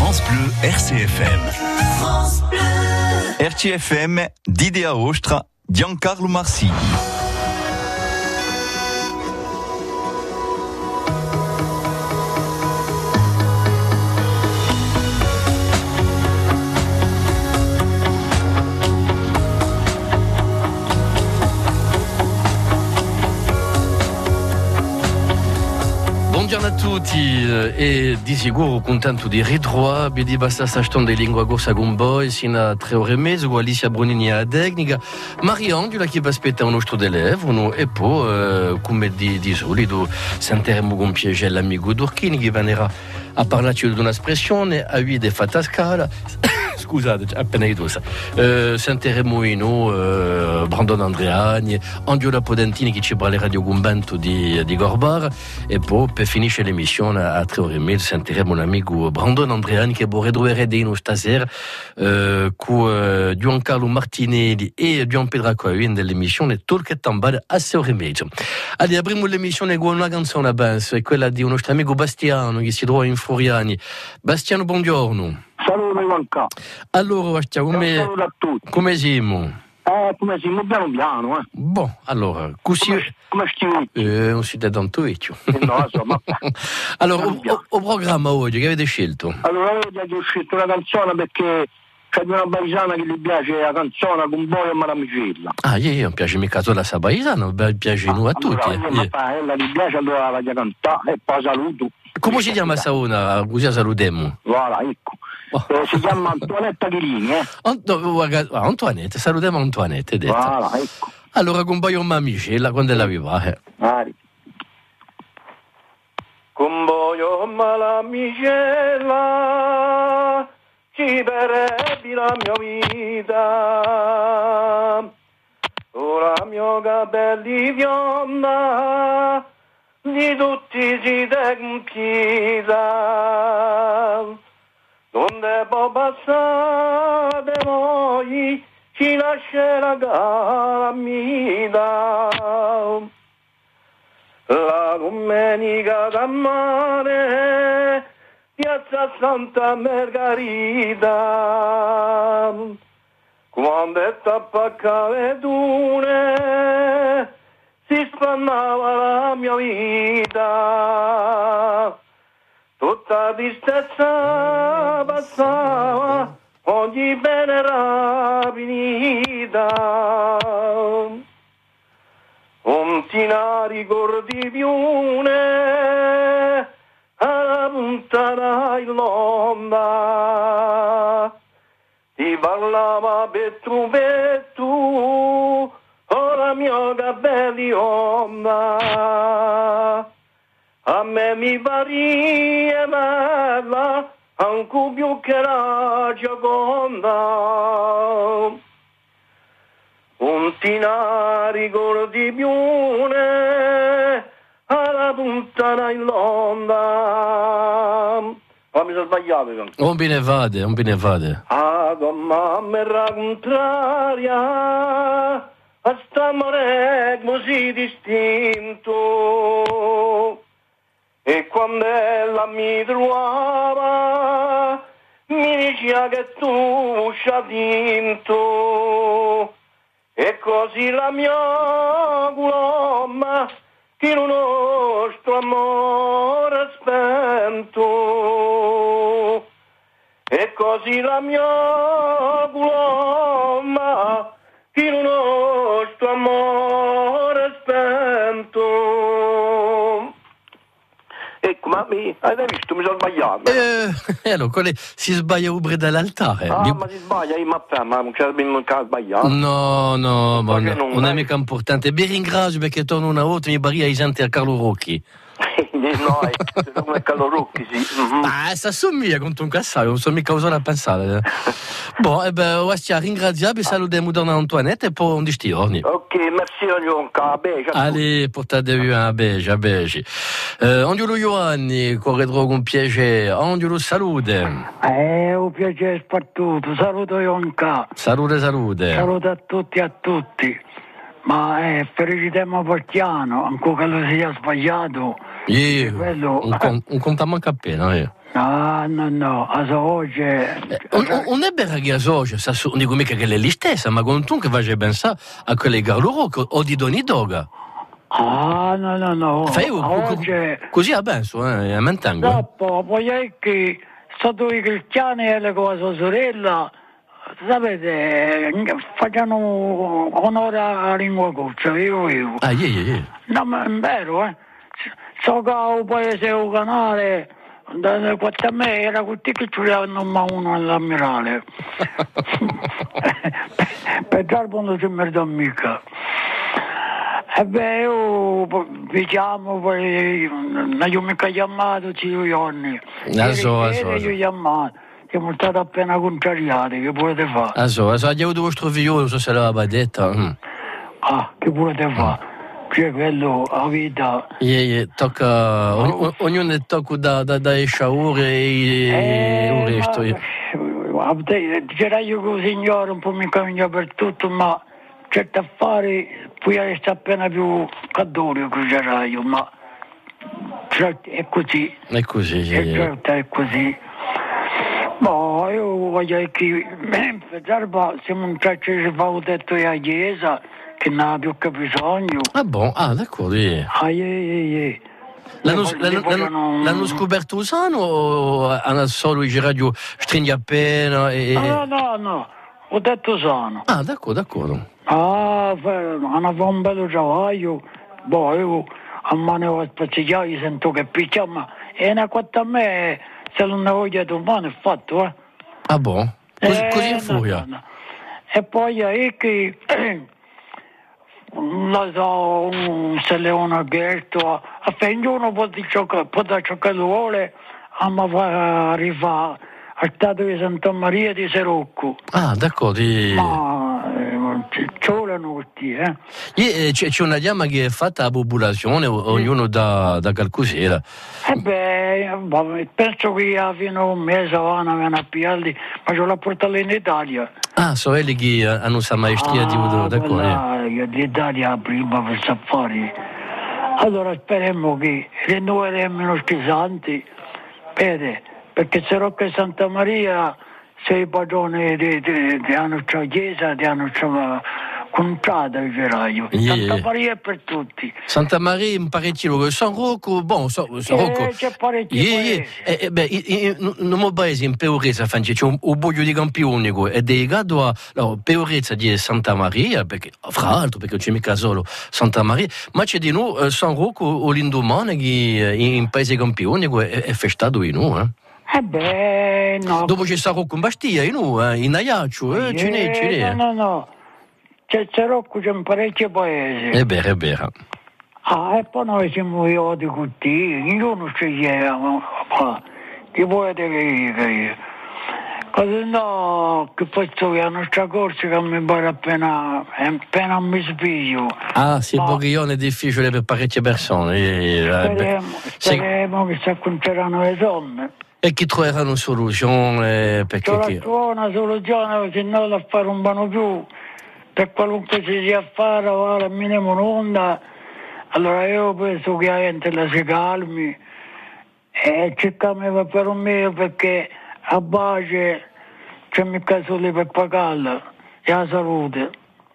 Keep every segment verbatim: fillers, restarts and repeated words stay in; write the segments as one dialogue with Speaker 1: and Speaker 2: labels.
Speaker 1: France Bleu R C F M. France Bleu. R C F M, d'Idea Ostra, Giancarlo Marsi.
Speaker 2: Buongiorno a tutti e di sicuro contento di ritrovare di basta stagione di lingua corsa con voi sino a tre ore e mezzo con Alicia Brunini a tecnica Mariangela che vi aspetta un nostro telefono e poi eh, come di, di solito sentiremo con piacere l'amico Durchini che verrà a parlarci di un'espressione a cui è fatta scala. Scusate, appena detto uh, sentiremo ino uh, Brandon Andreani, Angela Podentini che ci parlerà di un bando di, di Gorbar e poi per finire l'emissione a tre ore e mezza sentiremo un amico Brandon Andreani che vorrà trovare di noi stasera uh, con uh, Giancarlo Martinelli e Gian Pedro Acquain dell'emissione Talk Tambal a sei ore e mezza. Allora apriamo l'emissione con una canzone a base, è quella di un nostro amico Bastiano che si trova in Furiani. Bastiano, buongiorno.
Speaker 3: Saluto Ivanka.
Speaker 2: Allora, Bastiano, come,
Speaker 3: saluto a tutti.
Speaker 2: Come siamo?
Speaker 3: Eh, come siamo? Piano piano, eh.
Speaker 2: Boh, allora, così...
Speaker 3: Come, come stiamo?
Speaker 2: Eh, non si dà tanto vecchio.
Speaker 3: No, insomma.
Speaker 2: Allora, o, o, o programma oggi, che avete scelto?
Speaker 3: Allora, oggi ho scelto una canzone perché c'è una paesana che gli piace la canzone con voi e Maramicella.
Speaker 2: Ah, io non piace mica solo la paesana, piace ah, noi a tutti.
Speaker 3: Allora, eh. Ma ella gli piace, allora la cantare e poi saluto.
Speaker 2: Come si chiama questa una? Così salutiamo.
Speaker 3: Voilà, ecco. Oh. Eh, si chiama Antoanetta Chirini, eh?
Speaker 2: Ant- Antoanetta, salutiamo Antoanetta, detto.
Speaker 3: Voilà, ecco.
Speaker 2: Allora, con voi un Mamicella, quando la viva, eh?
Speaker 3: Mari. Con voi un Maramicella ci perdi la mia vita. Ora mio capelli bionda di tutti si tempita. Donde può passare voi ci lascia la calamita. La domenica da mare piazza Santa Margherita, quando è tappa vedune si spannava la mia vita. Tutta tristezza passava, ogni bene era finita. Non ti ne ricordi più ne alla puntata in l'onda. Ti parlava per tu, per tu, ora mio capelli onda. A me mi pare bella, anche più che la Gioconda. Non ti ne ricordi più ne alla puntata in l'onda. Ma mi sono sbagliato.
Speaker 2: Non me ne vade, non me ne vade.
Speaker 3: Ah, mamma era contraria, a sta amore così distinto. E quando ella mi trovava, mi diceva che tu ci hai vinto. E così la mia colomba, che il nostro amore spento. E così la mia colomba, che il nostro amore spento. Ecco, ma mi, avete visto, mi sono sbagliato.
Speaker 2: Eh, eh allora, quelli si sbaglia ubre dall'altare.
Speaker 3: Ah,
Speaker 2: Mi...
Speaker 3: ma si sbaglia, ma, ma non c'è mica sbagliato.
Speaker 2: No, no, ma
Speaker 3: non,
Speaker 2: non, non è mica importante. Vi ringrazio perché torno una volta mi baria i gente a Carlo Rocchi.
Speaker 3: No, è come Carlo Rocchi, sì. Mm-hmm.
Speaker 2: Ma sta assomiglia con un cassaio, non so mica cosa da pensare. Bon, e beh, ostia, ringraziamo, salutiamo Donna Antoinette e poi un di sti giorni.
Speaker 3: Ok, merci Ionca, a beige.
Speaker 2: Allez, portatevi un beige, a beige. Eh, Angelo Ioanni, corredro con piacere. Angelo, salute.
Speaker 4: Eh, un piacere spartuto. Saluto Ionca.
Speaker 2: Salute, salute.
Speaker 4: Saluto a tutti e a tutti. Ma eh, felicitiamo Portiano, ancora che lo sia sbagliato.
Speaker 2: Io,
Speaker 4: quello...
Speaker 2: un, con, un contamento appena, eh.
Speaker 4: No, no, no, a oggi...
Speaker 2: Non è vero che a oggi, non dico mica che è lì stessa, ma con tu che vai a pensare a quelle garloro o di Doni Doga.
Speaker 4: Ah, no, no, no.
Speaker 2: Fai
Speaker 4: oggi...
Speaker 2: Così a penso, eh, a mantengo.
Speaker 4: Dopo, poi è che sono due cristiani e le con sua sorella, sapete, facciano onore alla lingua goccia, io io.
Speaker 2: Ah, yeah, yeah, yeah.
Speaker 4: No, ma è vero, eh. So che un paese, un canale, da quattro a me era tutti che ci avevano ma uno all'ammirale. Per dare non ci merda mica. E beh, io, diciamo, poi, non ho mica chiamato, zio Ionni.
Speaker 2: Ieri so, so,
Speaker 4: io ho chiamato, siamo stati appena contrariati, che potete fare?
Speaker 2: Ah, so, so, abbiamo avuto vostro figlio, non so se l'aveva detto. Mm.
Speaker 4: Ah, che potete fare? Cioè, quello, la vita...
Speaker 2: Yeah, yeah, tocca, ogn- ognuno tocca da, da, da sciaure e
Speaker 4: eh,
Speaker 2: il resto.
Speaker 4: C'era io con il signore, un po' mi cammina per tutto, ma certi affari poi resta appena più cadore che c'era io, ma è così.
Speaker 2: È così, sì.
Speaker 4: È certo, è così. Ma io voglio che per darba siamo un traccio che avevo detto alla chiesa che non ha più che bisogno.
Speaker 2: Ah, buon, ah, d'accordo. Yeah.
Speaker 4: Ah, yeah, yeah, yeah.
Speaker 2: L'hanno, l'hanno, l'hanno, l'hanno scoperto usano o hanno solo i radio stringi appena? E...
Speaker 4: No, no, no, ho detto sano.
Speaker 2: Ah, d'accordo, d'accordo.
Speaker 4: Ah, hanno fatto un bello travaglio. Boh, io a mano a spazziare sento che picchia, ma è una quattro a me, se non ne voglio domani è fatto, eh.
Speaker 2: Ah, buon, così,
Speaker 4: eh,
Speaker 2: così è
Speaker 4: no,
Speaker 2: furia.
Speaker 4: No, no. E poi è che... non so, se le uno detto, a ognuno può giocare, può da ciò che vuole, a ma fa arrivare al stato di Santa Maria di Serocco.
Speaker 2: Ah, d'accordo.
Speaker 4: Ma eh, ci vogliono questi, eh.
Speaker 2: E, c'è, c'è una chiama che è fatta a popolazione, ognuno da, da qualcos'era.
Speaker 4: Eh beh, penso che fino a un mese vanno a pigliarli, ma ce l'ho portato in Italia.
Speaker 2: Ah, so quelli che hanno questa maestria
Speaker 4: ah,
Speaker 2: di uno, d'accordo.
Speaker 4: Io d'Italia prima per sapere. Allora speriamo che rinnoveremo i nostri santi, vede, perché se Rocca e Santa Maria sei padrone di, di, di hanno c'è chiesa, di hanno c'è contrada il geraio.
Speaker 2: Yeah.
Speaker 4: Santa Maria è per tutti.
Speaker 2: Santa Maria in parecchio, San Rocco, bon, San, San Rocco.
Speaker 4: Eh, c'è parecchio.
Speaker 2: Yeah, yeah. Eh, eh, beh, non mi paese in Peorezza, c'è un, un boglio di campionico è dedicato a no, Peorezza di Santa Maria, perché, fra l'altro, perché non c'è mica solo Santa Maria, ma c'è di noi eh, San Rocco o l'indomani che in paese campionico è, è festato in noi, eh.
Speaker 4: Eh beh, no.
Speaker 2: Dopo c'è San Rocco in Bastia, in noi, eh, in Aiaccio, eh,
Speaker 4: yeah,
Speaker 2: ce n'è.
Speaker 4: No, no, no. C'è Rocco, c'è un parecchio paese.
Speaker 2: È vero, è vero.
Speaker 4: Ah, e poi noi siamo io di tutti, io non scegliamo, ma che volete che io? Così no, che faccio che la nostra corsa che mi pare appena, appena mi spiglio.
Speaker 2: Ah, sì, Boglione è difficile per parecchie persone. Eh,
Speaker 4: speriamo, speriamo che si acconteranno le somme.
Speaker 2: E chi troveranno soluzione? Perché
Speaker 4: C'è
Speaker 2: chi...
Speaker 4: una soluzione, se no da fare un vanno più, per qualunque si sia a fare, vale al minimo un'onda. Allora io penso che la gente la si calmi e cerchiamo per un mio perché a base c'è mica solo per pagarla e la salute.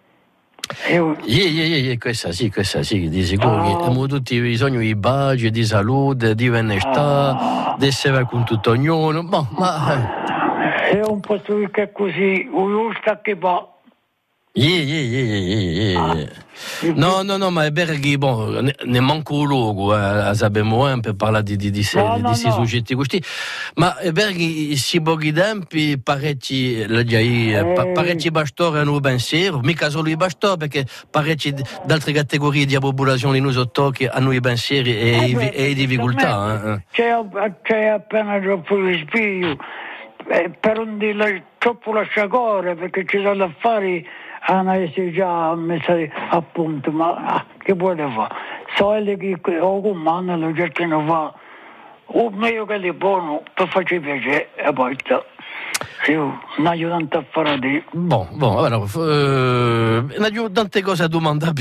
Speaker 4: Io...
Speaker 2: Yeah, yeah, yeah, questa sì, questa sì, di sicuro
Speaker 4: Ah.
Speaker 2: che abbiamo tutti bisogno di budget, di salute, di benessere,
Speaker 4: Ah.
Speaker 2: di essere con tutto ognuno, ma... ma...
Speaker 4: È un po' che è così, un sta che va.
Speaker 2: Yeah, yeah, yeah, yeah, yeah. No, no, no, ma è vero che bon, ne, ne manca un luogo, eh, sappiamo eh, per parlare di questi
Speaker 4: No, no, no.
Speaker 2: soggetti così, ma è vero che si pochi tempi parecchi, eh, pa- parecchi pastori hanno un pensiero, mica solo i pastori, perché parecchi altre categorie di popolazione in uso tocchi hanno i pensieri e,
Speaker 4: Eh
Speaker 2: i,
Speaker 4: beh,
Speaker 2: e i difficoltà. Eh.
Speaker 4: C'è, c'è appena troppo rispiglio, eh, per non dire troppo lasciacore, perché ci sono affari hanno già messo a punto, ma ah, che vuole fare? So che o comandano lo cercano fa o meglio che li buono per farci piacere e poi io non ho tanto a fare di.
Speaker 2: Bon, bon, allora, eh, non ho tante cose a domandare.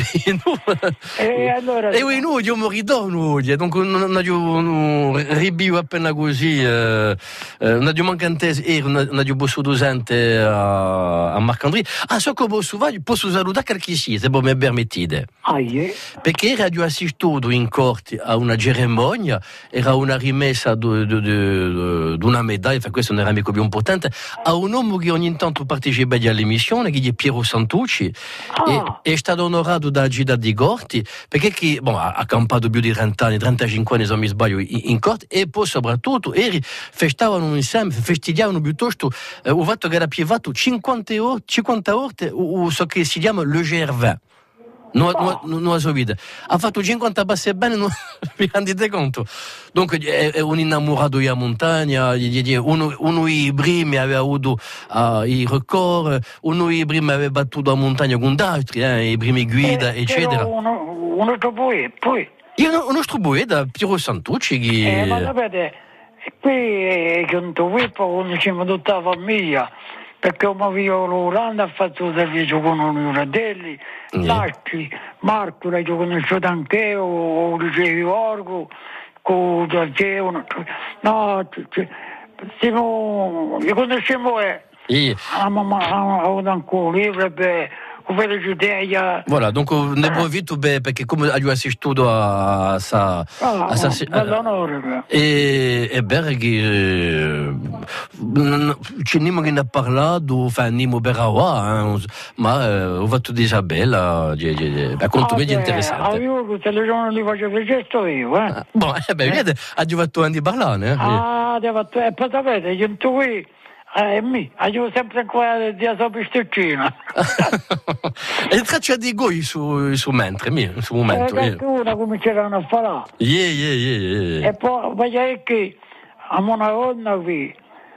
Speaker 4: E allora...
Speaker 2: E oui, noi, io morirò, noi, donc non ho ribio appena così, eh, non ho mancantese, e non ho posso docente a, a Marc-André. Ah, so che posso, posso salutare qualche sì, se voi mi permettete.
Speaker 4: Ah, yeah.
Speaker 2: Perché radio assistuto in corte a una cerimonia, era una rimessa di una medaglia, questo non era mica più importante, a un uomo che ogni tanto partecipa all'emissione, che è Piero Santucci,
Speaker 4: Ah.
Speaker 2: e è stato onorato da Gida di Gorti, perché che, bon, ha campato più di trenta anni, trentacinque anni se non mi sbaglio, in, in corte, e poi soprattutto eri, festavano insieme, festeggiavano piuttosto eh, il fatto che era pievato cinquanta ore, cinquanta ore, o, o so che si chiama Le Gervais. Non, non, non la sua vita ha fatto cinquanta passi bene, non vi rendete conto? Dunque è, è un innamorato della montagna, uno, uno dei primi aveva avuto uh, i record, uno dei primi aveva battuto la montagna con altri, eh, i primi guida,
Speaker 4: Eh,
Speaker 2: eccetera.
Speaker 4: Uno, uno poi, poi.
Speaker 2: Io un nostro poeta, Piero Santucci, che...
Speaker 4: Eh, ma sapete, qui è giunto qui, poi siamo tutta la famiglia, perché un mio Rolando ha fatto il servizio con uno fratelli,
Speaker 2: Mm.
Speaker 4: Lacci, Marco l'ho conosciuto anche io, il Georgo, con Giorgio, no, siamo, li conosciamo, eh,
Speaker 2: E,
Speaker 4: la mamma ha avuto ancora un libro, beh, come giudea.
Speaker 2: voilà, donc ne può vite, perché come ho assistito a sa...
Speaker 4: Ah,
Speaker 2: a sa
Speaker 4: bell'onore.
Speaker 2: e è vero che eh, c'è nimo che ne ha parlato, fa nimo per ora, eh, ma eh, ho fatto di Isabella, a quanto vedi interessante.
Speaker 4: Ah, io se le giorni li facevo il gesto io, eh.
Speaker 2: Ah, boh, eh, beh, vedi, ha fatto anni parlare, eh.
Speaker 4: Ah, devo fatto, e poi sapete, io qui, eh, mi, io sempre qua di sua pistoccina.
Speaker 2: E traccia di goi su, su mentre, mi, su momento.
Speaker 4: E
Speaker 2: Eh.
Speaker 4: una cominceranno a fare.
Speaker 2: Yeah, yeah, yeah, yeah.
Speaker 4: E poi, voglio che, a una donna qui,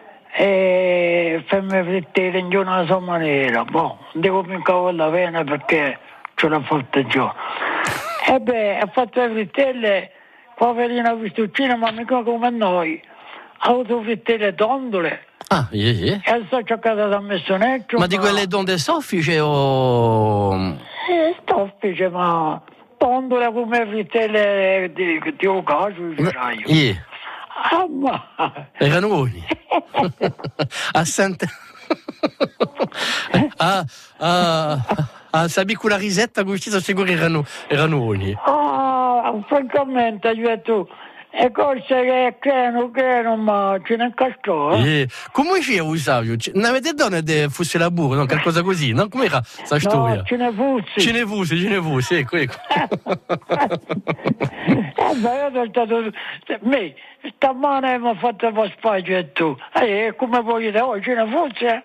Speaker 4: e fammi frittare in giorno alla sua maniera. Boh, devo mica la pena perché ce l'ho fatta già. E beh, ha fatto le frittelle, poverina pistoccina, ma mica come noi. Ha avuto frittelle tondole.
Speaker 2: Ah, yeah, yeah.
Speaker 4: E sto giocando da messonecchio.
Speaker 2: Ma di quelle donde soffice o...
Speaker 4: Eh, soffice, ma tondole come frittelle di, di ocaso, dirai io.
Speaker 2: Yeah.
Speaker 4: Ah, ma...
Speaker 2: Erano buoni. A Santa... ah, ah, ah, sapi con la risetta così sono sicuro che erano, erano buoni.
Speaker 4: Ah, francamente, io e tu, e cose che creano, creano, ma ce ne incastro, eh?
Speaker 2: Yeah. Come c'è Usavio? Non avete donne di fosse la burra, no? Qualcosa così, no? Com'era sta storia?
Speaker 4: No, ce ne fussi.
Speaker 2: Ce ne fosse, ce ne fosse, ecco, ecco.
Speaker 4: Eh, ma io sono stato... Me, stamane mi ha fatto un po' spazio e tu. E come vuoi dire, oh, ce ne fosse?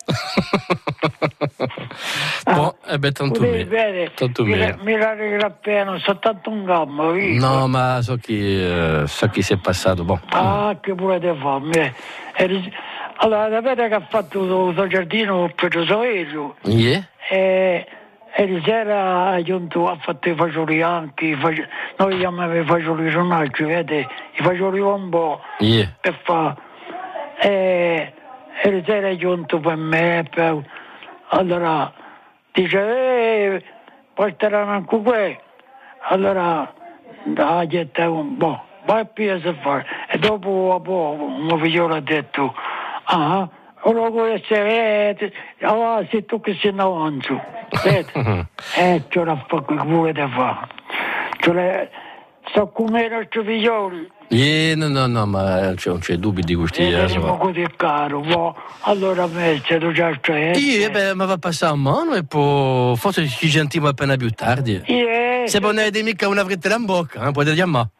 Speaker 2: Boh, eh beh, tanto
Speaker 4: Potevi
Speaker 2: me.
Speaker 4: vedere,
Speaker 2: Tanto
Speaker 4: mi,
Speaker 2: me.
Speaker 4: mi era appena, sono tanto un gambo, visto?
Speaker 2: No, ma so chi, eh, so chi si è passato, boh.
Speaker 4: Ah, che volete farmi? Eri- Allora, sapete che ha fatto il giardino per il Soveggio?
Speaker 2: Yeah?
Speaker 4: E ieri sera ha giunto, ha fatto i fagioli anche, i fagioli, noi chiamiamo i fagioli sonaggi, vedete? I fagioli un po'
Speaker 2: Yeah.
Speaker 4: per fa. E ieri sera è giunto per me, per, allora dice, eh, porteranno anche qui. Allora, ha detto un po'. Vai a piazza a fare. E dopo a poco mio figlio ha detto, ah, lo vuoi essere, eh, ah, sei tu che sei in avanzo. Vedete? Eh, ce la fa che volete fare. Cioè, so come i nostri figlioli.
Speaker 2: Yeah, no, no, no, ma c'è, non c'è dubbio di questi.
Speaker 4: E
Speaker 2: Eh,
Speaker 4: veniamo così caro, boh. Allora me c'è tu già c'è.
Speaker 2: Io, beh, ma va a passare a mano e poi forse ci sentiamo appena più tardi.
Speaker 4: Eh,
Speaker 2: Se non avete mica una frittella in bocca, eh, potete chiamare.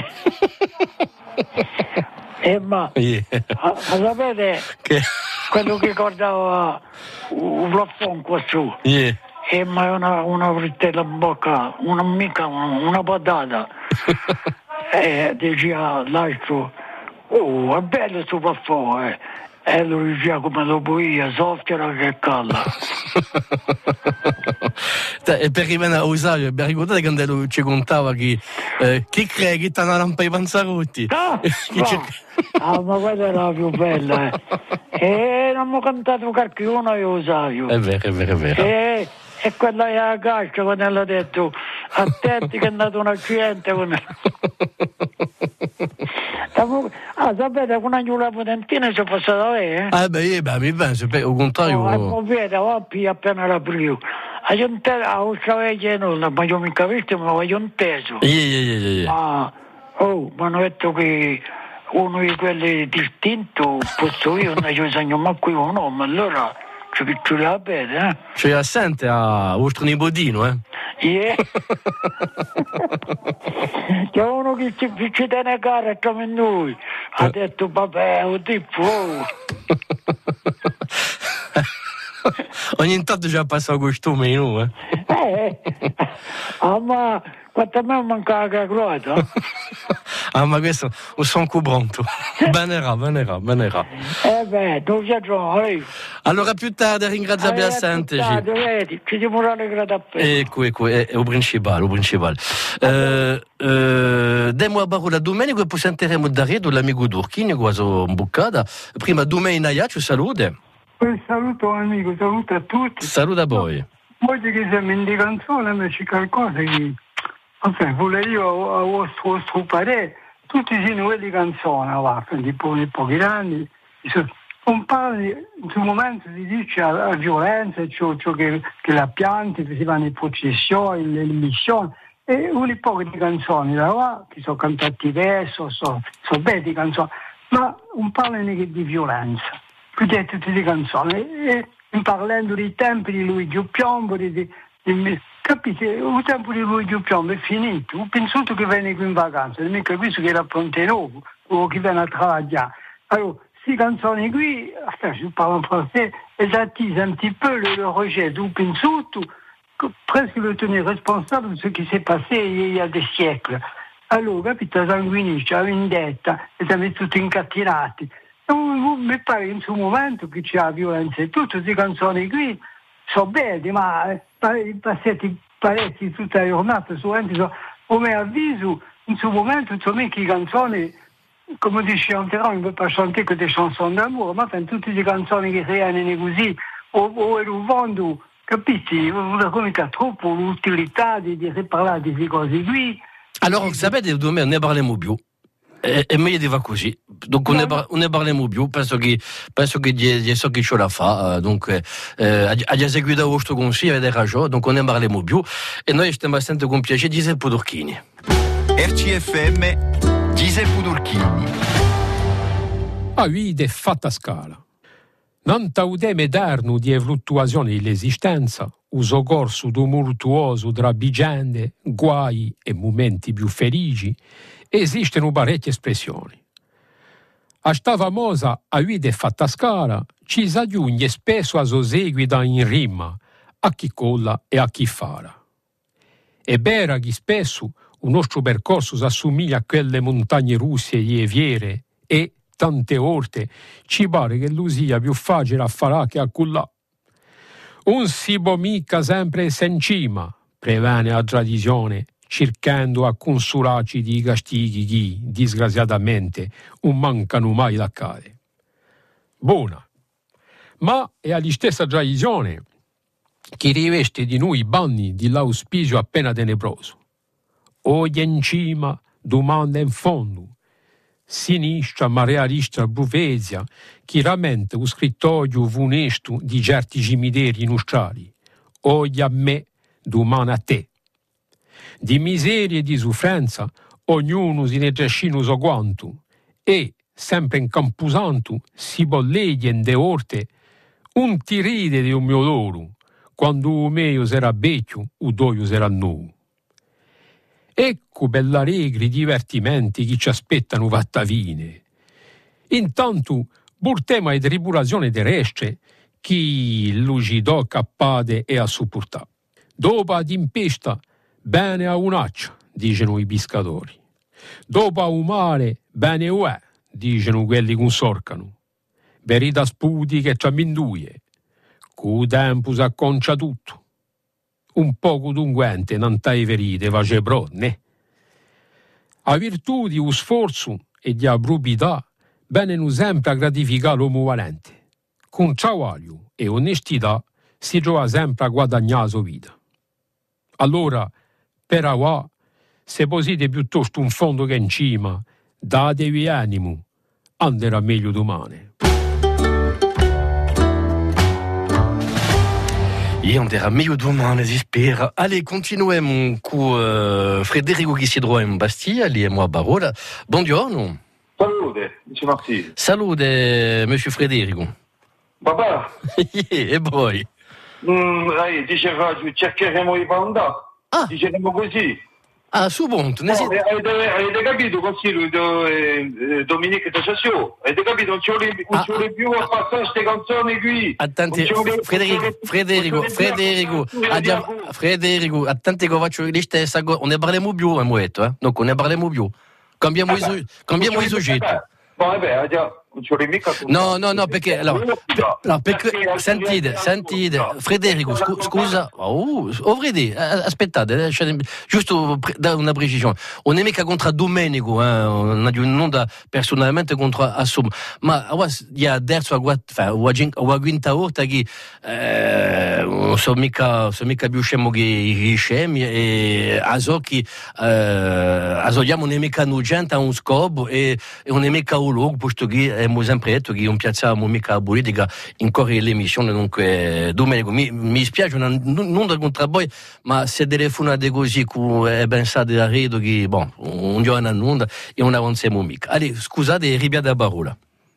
Speaker 4: eh, ma,
Speaker 2: Yeah.
Speaker 4: ma, ma sapete,
Speaker 2: Che...
Speaker 4: quello che ricordava un plafond qua su.
Speaker 2: Yeah.
Speaker 4: E ma una, una frittella in bocca, una mica, una, una patata. E diceva l'altro, oh, è bello sto plafond, eh. E lo diceva come dopo io, soffia che calla.
Speaker 2: E per rimanere a Usavio, mi ricordate quando lui ci contava che eh, chi crede che sta una lampa ai panzarotti?
Speaker 4: Ah,
Speaker 2: Chi
Speaker 4: no.
Speaker 2: ci-
Speaker 4: Ah, ma quella era la più bella, eh. E non mi ho cantato qualcuno, io lo sapevo.
Speaker 2: È vero, è vero, è vero.
Speaker 4: E, e quella è la caccia quando l'ha detto, attenti che è andato un accidente. Con... ah, sapete, con una potentina si è passata lei, eh?
Speaker 2: Ah, beh, beh, mi penso, al contrario...
Speaker 4: No, ma vede, oggi appena l'aprivo. A io non sapevo nulla, ma io mi capisco, ma io non teso.
Speaker 2: Yeah, yeah, yeah, yeah.
Speaker 4: Ah, oh, mi hanno detto che uno di quelli distinto, posso io, non io segno ma qui un nome, allora ci piccioli la pelle, eh?
Speaker 2: Cioè, assente a vostro nipotino, eh?
Speaker 4: Yeah. C'è uno che ci, ci tiene cara come noi, ha detto, vabbè, o tipo... Oh.
Speaker 2: Ogni tanto ci ha passato costume in noi,
Speaker 4: eh? Eh, ah, ma quanto a me manca la croata?
Speaker 2: Ah, ma questo lo sono pronto. Benerà, benerà, benerà.
Speaker 4: Eh beh, non c'è gioco.
Speaker 2: Allora più tardi ringrazio a Biasante.
Speaker 4: Vedi, ci siamo rallegrati a te.
Speaker 2: Ecco, ecco, è, è il principale, il principale. Eh, eh, Demo a Barola domenica e poi sentiremo da Redo l'amico Durchini, quasi un boccata. Prima domenica, ci salute.
Speaker 5: Un saluto amico, saluto a tutti.
Speaker 2: Saluto a voi.
Speaker 5: Oggi che siamo in di canzone, ma c'è qualcosa che... Vabbè, vuole io a vostro, vostro parere, tutti sono quelli canzoni, va, di pochi, pochi anni, un po' in un momento si dice a, a violenza, ciò, ciò che, che la pianti, che si vanno in processione, le missioni, e un po' di canzoni da là, che sono cantati adesso, sono so belle canzoni, ma un po' di violenza. Quindi tutte le canzoni, e, e parlando dei tempi di Luigi Piombo, di, di, di, capite, il tempo di Luigi Piombo è finito, ho pensato che viene qui in vacanza, non mi capisco che era a Ponte Nuovo, o che viene a lavorare. Allora, queste canzoni qui, enfin, je parle en français, elles attisent un petit peu le, le rejet, ho pensato, presque le tenir responsable de ce qui s'est passé il y a des siècles. Allora, capite, la sanguinisce, la vendetta, e siamo tutti incattinati. Mi pare che in questo momento che c'è la violenza e tutte queste canzoni qui sono belle, ma passati parecchi tutta la giornata, so, come avviso, in questo momento, insomma, che canzoni, come dice Anteron, non può chantare che des chansons d'amour, ma fanno tutte le canzoni che rientrano così, o, o eluvando, capisci, una comica troppo l'utilità di, di parlare di queste cose qui.
Speaker 2: Allora, sapete, domani ne parliamo più. È, è meglio di fare così, dunque no, ne, ne parliamo più, penso che penso che di so che ce la fa, dunque eh, ha già seguito il vostro consiglio, avete ragione, dunque ne parliamo più e noi stiamo sempre con piacere Giuseppe Durchini.
Speaker 1: R C F M Giuseppe Durchini.
Speaker 6: A vide fatta scala. Non taudeme darnu di fluttuazione dell'esistenza, uso corso tumultuoso tra vicende, guai e momenti più felici, esistono parecchie espressioni. A sta famosa a vide fatta scala ci si aggiunge spesso a seguita in rima a chi colla e a chi fara. È vero che spesso il nostro percorso si assomiglia a quelle montagne russe e viere e tante volte ci pare che lo sia più facile a fare che a cullà. Un si può mica sempre in cima, prevene la tradizione, cercando a consolarci di castighi che, disgraziatamente, non mancano mai d'accade. Buona, ma è alla stessa tradizione che riveste di noi i banni di l'auspicio appena tenebroso. Oggi in cima, domanda in fondo, sinistra ma realista buvezia, che rammenta lo scrittoio funesto di certi cimiteri nostrali. Oggi a me, domani a te. Di miseria e di soffrenza, ognuno si ne trascina so quanto, e, sempre in campusanto, si può leggere in de orte, un ti ride di un mio loro, quando o mio sarà vecchio, o doio sarà nuovo. Ecco bellallegri divertimenti che ci aspettano vattavine. Intanto, portiamo a tribolazione terrestre, chi lucidò cappate e a supportare. Dopo ad impesta, bene a un'accia, dicono i pescatori. Dopo a un mare, bene uè, dicono quelli che consorcano. Verità sputi che ci amminduie. Cu tempo si acconcia tutto. Un poco d'unguente non tai verite face pro, ne? A virtù di un sforzo e di abrupità, vengono sempre a gratificare l'uomo valente. con travaglio e onestità si trova sempre a guadagnare la vita. Allora, per ora, se posite piuttosto un fondo che in cima, datevi animo, andrà meglio domani.
Speaker 2: Et on dira meglio domani, j'espère. Allez, continuons con uh, Federico che si trova in Bastia, lì è moi Barola. Buongiorno.
Speaker 3: Salute, dice Martino.
Speaker 2: Salute, monsieur Federico.
Speaker 3: Papà.
Speaker 2: E poi?
Speaker 3: Mm, dai, diceva, cercheremo di andare.
Speaker 2: Ah.
Speaker 3: Diceremo così.
Speaker 2: Ah, su punto.
Speaker 3: No,
Speaker 2: Ne si...
Speaker 3: avete, avete capito così, eh, Dominique de Sassio? Avete capito? Non ci vuole, non ci vuole più a passare queste canzoni qui.
Speaker 2: Attenti, Federico, Federico, Federico, Federico, Federico, attenti che faccio la stessa cosa. On ne parliamo più, abbiamo detto, eh? Donc, on ne parliamo più. Cambiamo, iso, cambiamo i soggetti.
Speaker 3: Vabbè, già.
Speaker 2: No, no, no, perché, allora, no, perché sentite, sentite, Federico, scu, scusa, oh, oh vedi, aspettate, giusto da una precisione, non è mica contro Domenico, eh, non è un nome personalmente contro Assum, ma il y a adesso a quinta volta che non sono mica, sono mica più scemo che i scemi, e a so che a so non è mica nugente a un scopo e non è mica un luogo, posto che abbiamo sempre detto che non piacciamo mica la politica in corre l'emissione, dunque Domenico mi, mi spiace non, non da contro voi, ma se telefonate così è pensate da redo che bon, un giorno non e non avanziamo mica. Allora, scusate, ripiate la parola.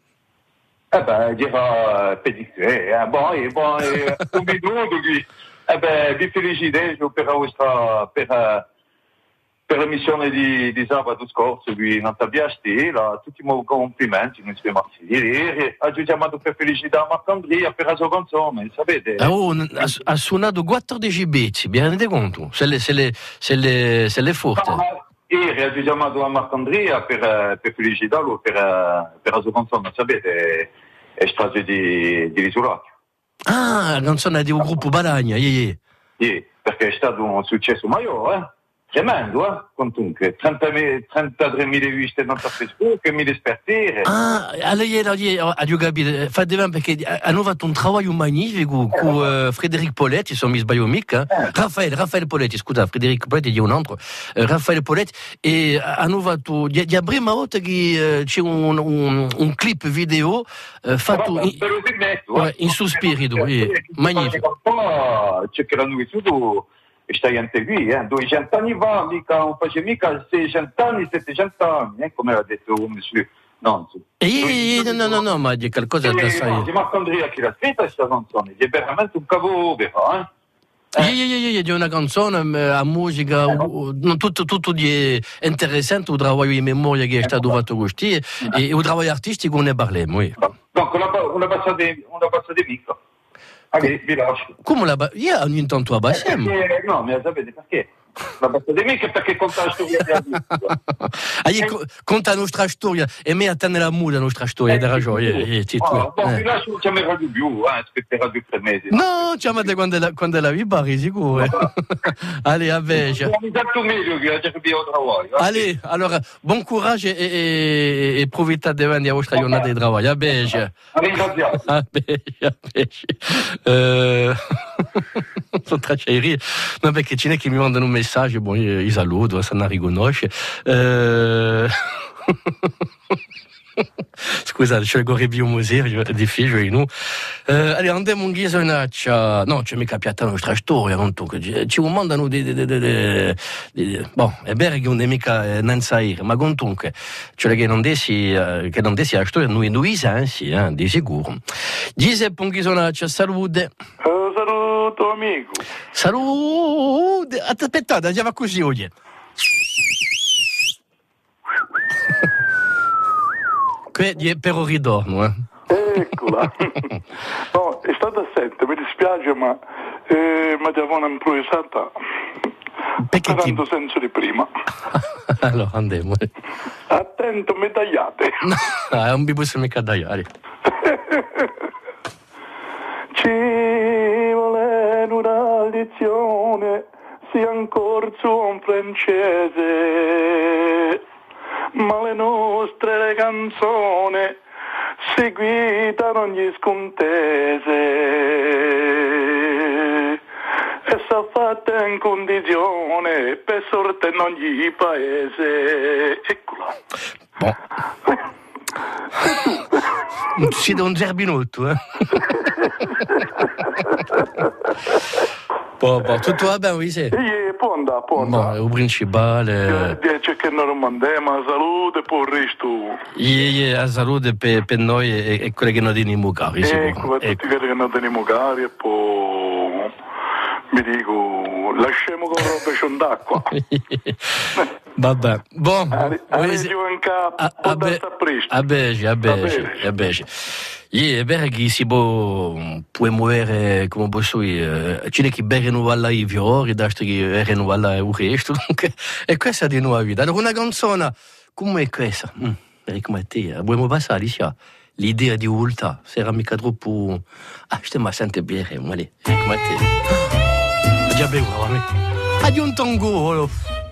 Speaker 3: Eh beh, dirà Pedicé, eh, bon, e bon, e un minuto che, eh beh, vi felicito per questa, per per l'emissione di, di sabato scorso qui in Altabiasti, tutti i miei complimenti, non si Martini, aggiungiamo per felicità a Marcandria per la sua canzone, sapete?
Speaker 2: Ah, oh, ha, ha suonato quattordici bezzi, vi rendete conto? Se le, se le, se le, se le forte.
Speaker 3: No, ieri ha chiamato a Marcandria per, per felicitarlo per, per la sua canzone, sapete? È stato di, di Risulacchio.
Speaker 2: Ah, la canzone di un gruppo Balagna, yeah, yeah.
Speaker 3: Sì, perché è stato un successo maggiore, eh? Tremendo, eh? Comunque, trentatremila viste da Facebook e mille spertire.
Speaker 2: Ah, allora, ho capito, fate bene perché hanno fatto un lavoro magnifico con uh, Frédéric Poletti, sono mi sbaglio mica, eh. Raffaele, Raffaele Poletti, scusa, Frédéric Poletti di un altro, uh, Raffaele Poletti, e hanno fatto, di la prima volta che uh, c'è un, un, un clip video uh, fatto in, uh, in suo spirito, eh, magnifico.
Speaker 3: C'è che l'hanno vissuto. E stai anche qui, eh? duecento anni fa, mica non face mica seicento anni, settecento anni, eh? Come ha detto un monsieur. No,
Speaker 2: e, no, no, no, no, ma c'è qualcosa da sai.
Speaker 3: Di Marcandria che l'ha scritta questa canzone, è veramente un capoopera, eh?
Speaker 2: Eh, yeah, yeah, yeah, di una canzone a musica, eh, no. tutto, tutto di interessante, il lavoro di memoria che è stato fatto così, e il lavoro artistico ne parliamo. Eh.
Speaker 3: Donc, una passata di mica. Allora, vi lascio.
Speaker 2: Come la ba- io ogni tanto la bassiamo.
Speaker 3: Eh, no, ma sapete perché? La passata di mica perché conta la storia della
Speaker 2: ah, co- conta la nostra storia e me attende la muda la nostra storia, hai ragione. Eh, eh,
Speaker 3: oh, bon, vi lascio, non chiamerò di più, eh, aspetterò due o tre mesi.
Speaker 2: No, chiamate quando la, quando la vi pari, sicuro. Allez, a beige. Allez, allora, buon coraggio e, e, e profitate della vostra giornata di lavoro. A beige. A beige, a beige. Uh, sono tracciatori, ma perché ce n'è che mi mandano un messaggio, bon, io, io saluto, se non riconosce. Uh, Scusate, c'è il corriere un museo di figlio in noi. Allora, andiamo in chiesa in accia. No, c'è mica piatta la nostra storia, non tu. Ci mandano di. di, di, di, di bon, è vero che non è mica non sai, ma comunque, cioè che non dessi, che non dessi la storia, noi noi sensi, eh, di sicuro. Giuseppe in chiesa in accia, salute.
Speaker 7: Oh, saluto, amico.
Speaker 2: Salute. Aspettate, andiamo così oggi. Qui è per il ritorno, eh.
Speaker 7: Eccola. No, è stata assente, mi dispiace, ma eh, mi devo improvvisata.
Speaker 2: Perché
Speaker 7: tanto
Speaker 2: ti...
Speaker 7: senso di prima.
Speaker 2: Allora, andiamo.
Speaker 7: Attento, mi tagliate.
Speaker 2: No, è un bibus mica tagliare.
Speaker 7: Ci vuole una lezione, sia ancora su un francese. Ma le nostre canzoni seguitano ogni scontese e s'ha fatta in condizione per sorte in ogni paese. Eccola.
Speaker 2: Bon. Si da un zerbinotto, eh? Bon, bon, tutto va bene, oui, sì.
Speaker 7: E può andare, può andare.
Speaker 2: Bon, il principale...
Speaker 7: Dice che non mandiamo la salute, poi il resto...
Speaker 2: Ie, la salute per, per noi è, è quella che noi teniamo cari,
Speaker 7: ecco, per tutti quelli che noi teniamo cari e poi... mi dico, lasciamo con un rovescione d'acqua.
Speaker 2: Vabbè, bon.
Speaker 7: Arrivo in capo, a bece,
Speaker 2: a bece, a bece, a bece. Ie, è vero che si può, può muovere, come posso dire, c'è chi rinnovare i fiori, d'altri che rinnovare il resto, e questa è di nuova vita. Allora, una canzone, come è questa? Mm, per come te, abbiamo passato, sia l'idea di volta, se era mica troppo... Ah, stiamo a sentire bene, ma lì, come te. Già bevo, addio un tango.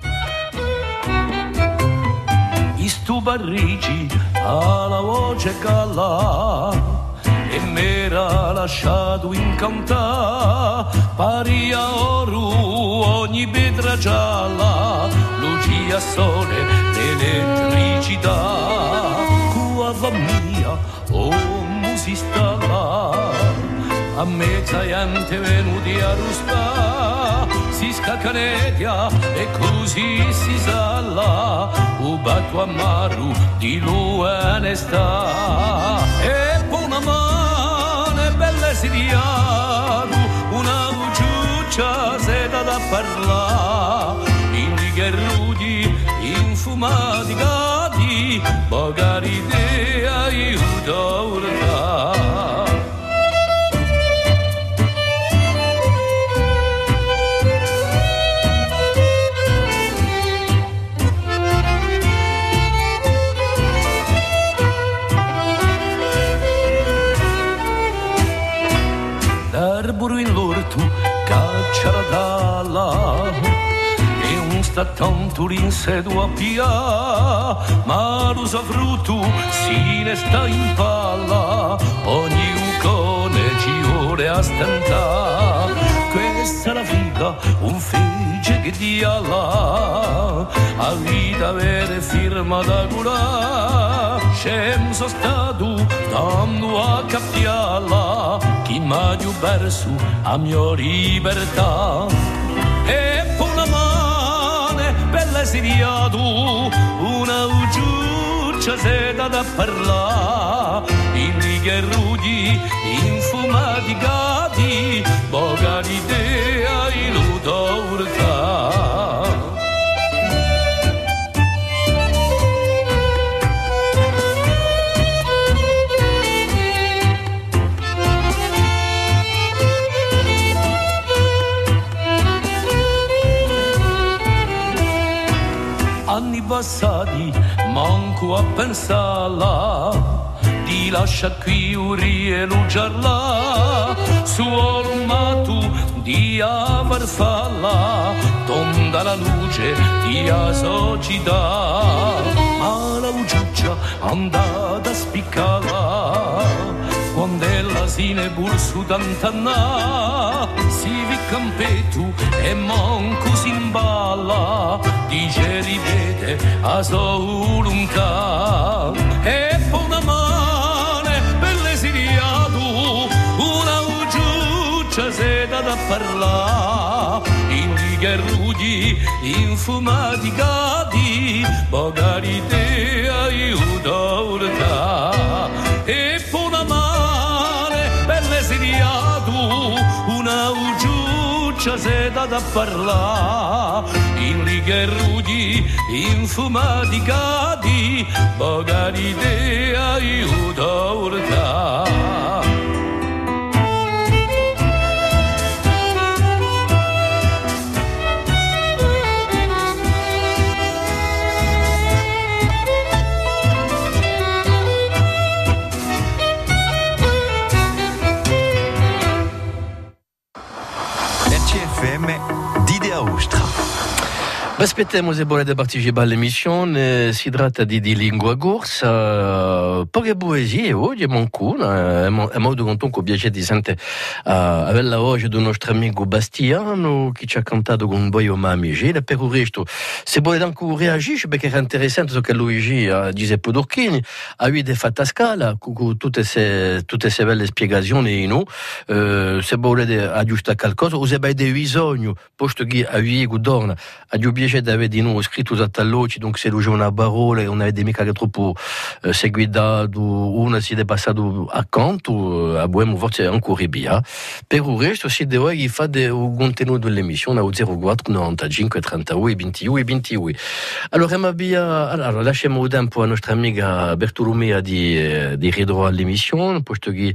Speaker 8: Istu barrici alla voce calla e m'era lasciato incantare, paria oro ogni pietra gialla, lucia sole l'elettricità, cuava mia o musista là, a mezza gente venuti a ruspare, si scaccanedia e così si salla, u batto amaro di l'onestà. E poi una mano bella sediato, una ucciuccia seta da parlare, in righerrudi, infumati gatti, magari te aiuta urtare. L'arboro in l'orto caccia la dalla e un sta tanto rinsedo a pia, ma lo sa frutto si ne sta in palla, ogni ucone ci vuole a stentare. Questa è la figa, un fece che dia là, a vita vera firma da curare, scemo so stato dando a cappialla, chi m'ha più perso a mia libertà. E poi una mano bella sediato, una ucciuccia seta da parlare, in righerrudi, infumati gatti, magari te aiuta urtare. Anni passati manco a pensarla, ti lascia qui un rielo gialla, suolo matto di aver falla, tonda la luce di società, ma la ucciuccia andata a spiccala, quando ella si ne bursu tant'anna, si vi campetu e manco si imballa, dice ripete a sua volontà. E poi una mano belle sediato, una ucciuccia seta da parlare, in righerrudi, infumati gatti, magari te aiuta urtare. E poi una mano belle sediato, una ucciuccia seta da parlare, in righerrudi, infumati gatti, magari te aiuta urtare.
Speaker 1: R C F M d'Idea Ostra.
Speaker 2: Aspettiamo se volete partecipare all'emissione, si tratta di, di lingua corsa, poche poesie oggi, mancuna, è molto contento che piacere di sentire uh, avere oggi del nostro amico Bastiano che ci ha cantato con un boio amici, e per il resto, se volete anche reagire, perché è interessante che Luigi uh, Giuseppe Dorchini ha avuto fatto a scala con, con tutte queste belle spiegazioni, no? uh, se volete aggiustare qualcosa, o se avete bisogno, posto che a Vigo Dorna, a piacere d'avere di noi scritto a talloci, donc se lui una parola e non avete mica troppo eh, seguitato, una si è passato accanto, abbiamo forse ancora via. Per il resto si deve fare il contenuto dell'emissione a zero quattro novantacinque trentadue ventuno ventidue. Allora, abbia, allora lasciamo il tempo a nostra amica Bertolomea di, di ridere all'emissione, posto che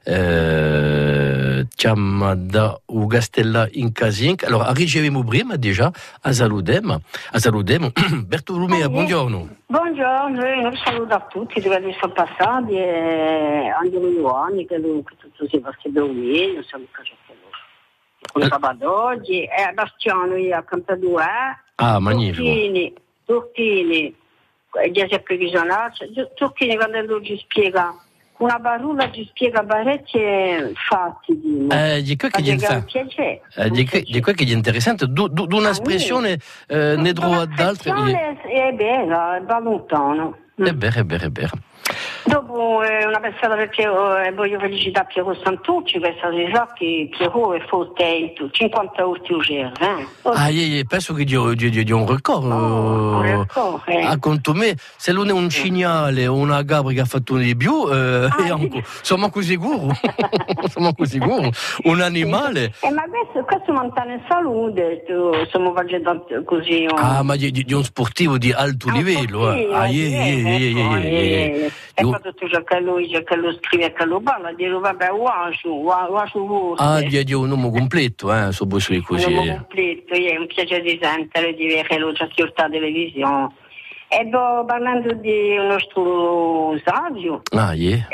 Speaker 2: eh, chiama da Ugastella in Casink. Allora, riceviamo prima già a saludem. A saludem. Bertolomea, buongiorno.
Speaker 9: Buongiorno, io un saluto a tutti quelli che sono passati e anche gli uomini che tutti si passano dormire, non so che c'è con il papà d'oggi, e Bastiano io a Campadue,
Speaker 2: ah, magnifico.
Speaker 9: Turchini, Turchini, Giuseppe Visionaccio, Turchini quando lui ci spiega una parola ci spiega parecchie fatti di
Speaker 2: eh, di qua che è interessante eh, di, di qua che è interessante d'un'espressione eh, ne trovo ad altre
Speaker 9: è vera, va lontano
Speaker 2: è vero, è vero, è vero.
Speaker 9: Dopo eh, una pensata per Piero, eh, voglio felicitare Piero Santucci, questa si sa che Piero è forte in cinquanta ultimi giorni. Eh.
Speaker 2: Ah, io penso che io ho un record.
Speaker 9: Oh, un record eh.
Speaker 2: A conto me, se non è un cignale o una gabra che ha fatto di più, eh, ah, sì. Sono così sicuro. Sono così sicuro. Un animale.
Speaker 9: Eh, ma questo, questo mantiene in salute, tu, siamo facendo così. Oh.
Speaker 2: Ah, ma di, di un sportivo di alto livello. Eh. Ah, yeah, yeah, yeah, yeah.
Speaker 9: E poi tutto ciò che lui, ciò che lui scrive e che lui parla, dire vabbè, Uashu, Uashu
Speaker 2: ah, di un nome completo, eh, so così.
Speaker 9: Un nome completo, è un piacere di sentire, di vedere lo già sulla televisione. E poi parlando di un nostro savio,
Speaker 2: ah, yeah.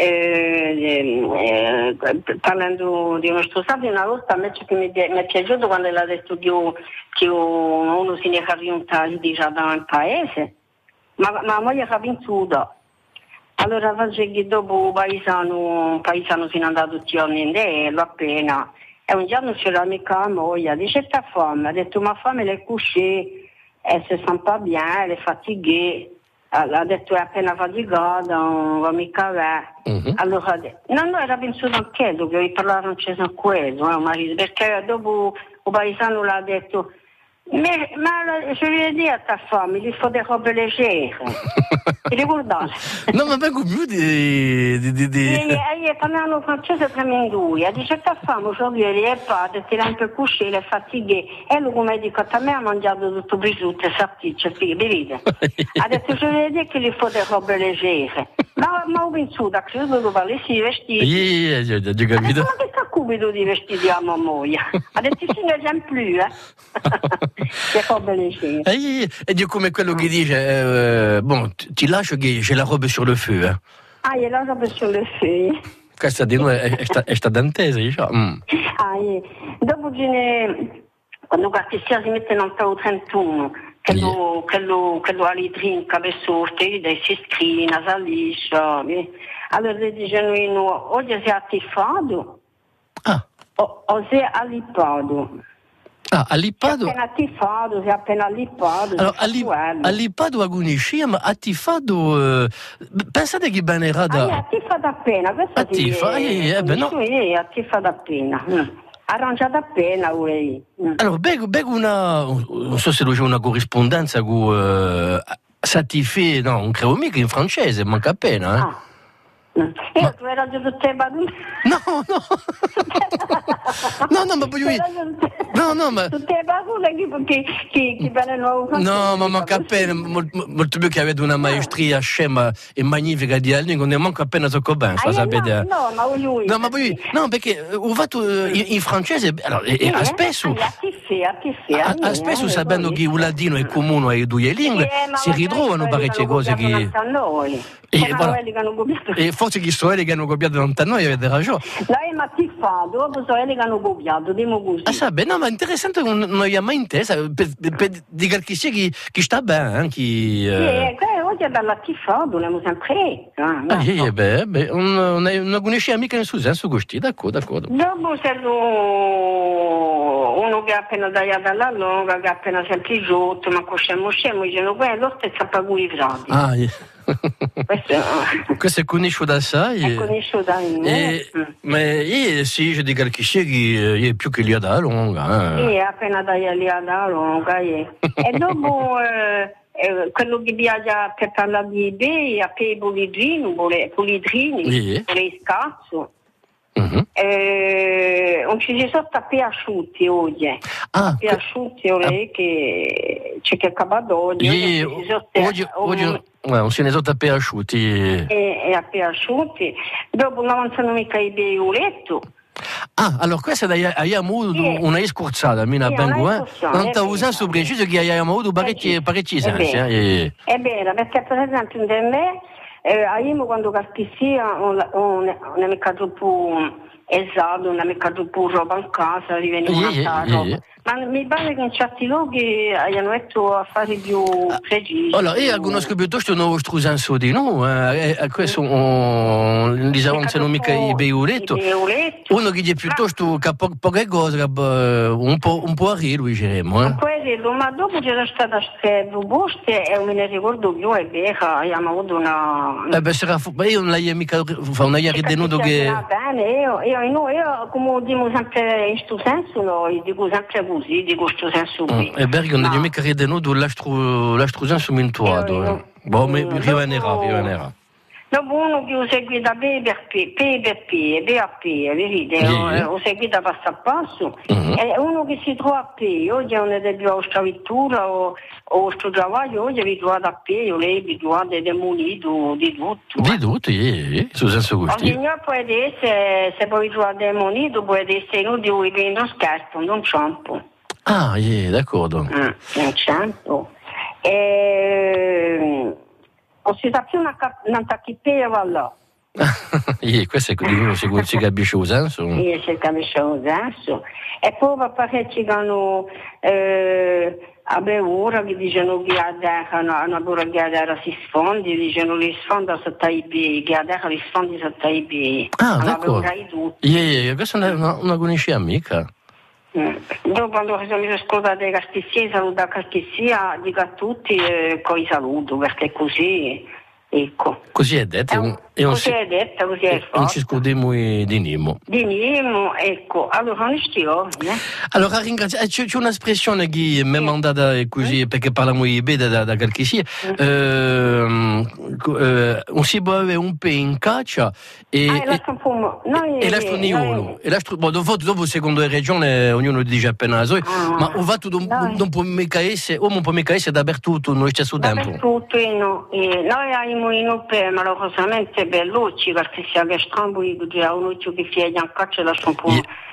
Speaker 9: eh, eh, parlando di un nostro savio, una volta invece che mi, mi è piaciuto quando l'ha detto che, io, che io, uno si ne carriunta già dal paese, ma, ma la moglie era vinta. Allora faccio che dopo un paesano, un paesano se ne è andato tutti i giorni in dello appena, e un giorno c'era mica la moglie, dice sta fame, ha detto ma fame le couché, e se sent pas bien, le fatigue, ha detto è appena faticata, non va mica bene. Mm-hmm. Allora, no, no, era pensato anche che io parlare francese a quello, eh, marito, perché dopo un paesano l'ha detto mais, mais je lui ai dit à ta femme, il faut des robes légères. Ti ricordate?
Speaker 2: No, ma vengo più di... di, di, di...
Speaker 9: E, e parlavano francese tra me e lui. A dice ta femme, aujourd'hui, elle est pas, elle est un peu couchée, elle est fatiguée. E lui, come dico, a me ha mangiato tutto prosciutto e salsicce, bevite. Ha detto, je lui ai dit qu'il faut des robes légères. Ma, ma ho pensato, ha creduto che valessi i vestiti.
Speaker 2: Sì, sì, ho capito.
Speaker 9: Ma che sta cubido di vestiti a mamma? Ha detto, sì, ne c'è più, eh. Che robe leggere.
Speaker 2: E, e dio come quello che dice, eh, bon, ti lascio che c'è la roba sur le feu, eh.
Speaker 9: Ah, c'è la roba sur le feu.
Speaker 2: Questa di noi è, è, sta, è stadantese, diciamo. Mm.
Speaker 9: Ah, yeah. Dopo ce ne... quando Cartessia si mette nel tau trentuno, che
Speaker 2: Yeah.
Speaker 9: lo, che lo, che lo alitrin, che sorte, si scrive, si liscia. Allora le dicono, oggi si è attifato,
Speaker 2: Ah.
Speaker 9: o, o si è alipato.
Speaker 2: Ah, all'Ippado...
Speaker 9: Si è appena attifato, si è appena alipato.
Speaker 2: Allora, all'i, all'Ippado agoniscia, ma attifato... Eh, pensate che bene era da...
Speaker 9: Ah, è attifato appena, questo
Speaker 2: Attifa,
Speaker 9: sì,
Speaker 2: eh, eh, beh, no.
Speaker 9: È attifato appena. Mm. Arrangiato appena, lei. Mm.
Speaker 2: Allora, bego, bego una... non so se c'è una corrispondenza con... Eh, Satifé, no, non credo mica in francese, manca appena, eh.
Speaker 9: Ah. Io ma... tu hai ragione tutte le battute.
Speaker 2: No, no. no, no, ma poi lui... No, no, ma...
Speaker 9: Tutte le battute che, che, che per il nuovo francese.
Speaker 2: No, ma manca appena, molto, molto più che avete una maestria scema e magnifica di lingua, ne manca appena tocco bene,
Speaker 9: ah,
Speaker 2: sapete?
Speaker 9: No, no, ma lui...
Speaker 2: No, ma poi... No, perché ho fatto in, in francese, allora, sì, e, a spesso...
Speaker 9: Eh? A tiffi, a tiffi.
Speaker 2: A, a spesso, eh, sapendo che il ladino è comune ai due lingue, sì, si ritrovano parecchie cose che... E, voilà. E forse che sono che hanno copiato da noi, avete ragione.
Speaker 9: Lei mi ha tiffato, dopo sono che l'hanno copiato, dimo così.
Speaker 2: Ah, sa bene, no, ma interessante, non, non abbiamo mai inteso, per, per, per dire chi sia chi, chi sta bene, chi...
Speaker 9: Eh, sì, oggi è bella tiffato, l'abbiamo sempre. Ah,
Speaker 2: ah sì, no. beh, beh, non, non conosciamo mica in suo senso questi, d'accordo, d'accordo.
Speaker 9: Dopo c'è uno che ha appena tagliato alla lunga, che ha appena sempre giotto, ma scemo scemo, dicono quello, sta zappaguri frati.
Speaker 2: Ah, yeah.
Speaker 9: Questo,
Speaker 2: questo è conosciuto assai.
Speaker 9: È conosciuto da me.
Speaker 2: Ma io sì, io dico che io è più che lì da lunga.
Speaker 9: Sì, appena tagliato lì da lunga. E dopo eh, eh, quello che viaggia per parlare di bei, a pe polidrini, polidrini,
Speaker 2: yeah.
Speaker 9: le scazzo.
Speaker 2: Uh-huh.
Speaker 9: Eh, non ci si sono tappi asciutti oggi,
Speaker 2: ah,
Speaker 9: tappi asciutti ah, che c'è che accabato oggi.
Speaker 2: Yeah, oggi, oggi um, non se ne sono tappi asciutti.
Speaker 9: E, e tappi asciutti. Dopo non avanzano mica i bei letto.
Speaker 2: Ah, allora questa abbiamo avuto yeah. una scorzata, mina
Speaker 9: yeah,
Speaker 2: bengo, eh? Non ti usato su preciso che abbiamo avuto parecchi parecchi sensi.
Speaker 9: Eh? È vero, perché per esempio da me Eh, io quando castissia non è mica troppo esatto, non è mica troppo roba in casa, riveniva yeah, yeah, roba. Yeah. Ma mi pare che in certi luoghi hanno detto affari più precisi.
Speaker 2: Allora, io conosco piuttosto un nostro senso di no, eh, eh, questo non diciamo non mica i beuletto. Uno che dice piuttosto che po- poche cose, che, un po' un po' a ridere, diciamo. Eh.
Speaker 9: Un po' a ridere, ma dopo c'era stata queste proposte e non me ne ricordo più, è vero, abbiamo avuto una...
Speaker 2: Eh beh, sarà, io non l'ho mica, fa una ieri tenuto che...
Speaker 9: Va bene, io, io, io, io come dico sempre in questo senso, no, dico sempre così, di questo senso qui.
Speaker 2: E perché non è mica ritenuto l'astro senso mintuato. Boh, mi rivenerà, rivenerà.
Speaker 9: Dopo uno che ho seguito P per P, P per P, P a P, vedete, yeah. ho seguito passo a passo, uh-huh. E uno che si trova a P, oggi non è più la vostra vettura o il suo lavoro, oggi è abituato a P, o lei è abituato ed è munito di tutto.
Speaker 2: Di tutto, yeah, su senso questo.
Speaker 9: Ogni giorno può essere, se poi abituato è munito, può essere inutile che non scherzo, non ciampo.
Speaker 2: Ah, yeah, d'accordo.
Speaker 9: Mm, non ciampo. E... non si sa più una, una tacchipea là.
Speaker 2: Yeah, questo è quello che si capisce il senso.
Speaker 9: Sì, si capisce il senso. E poi parecchi che hanno eh, a ora che dicono che a terra, una pure che a terra si sfondi, dicono che sfonda sotto i piedi, che a terra li sfondi sotto i piedi.
Speaker 2: Ah, d'accordo. Yeah, yeah, questa non una, una conosci mica.
Speaker 9: Mm. Dopo quando mi sono scordata dei castissia, saluto a castissia, dico a tutti e poi saluto perché così, ecco.
Speaker 2: Così è detto. È un,
Speaker 9: e così si, è detto, così è fatto.
Speaker 2: Non ci scordiamo di Nimo.
Speaker 9: Di Nimo, ecco. Allora non stiamo, eh?
Speaker 2: Allora ringrazio, c'è, c'è un'espressione che mi è mandata così, perché parliamo di bene da, da qualche sia. Mm. Eh, eh, un si può avere un pe in caccia e...
Speaker 9: Ah, e lascia un po'... Noi,
Speaker 2: e lascia un niolo. E lascia, bon, dopo, dopo, secondo le regioni, ognuno dice appena la sua, ah, ma o va tu non può mica essere, o non può mica essere dappertutto, noi stesso tempo.
Speaker 9: Dappertutto, no. E noi abbiamo in pe, ma lo solamente bellucci, perché si ha scampo di uno che fieglia in caccia lascia un po'...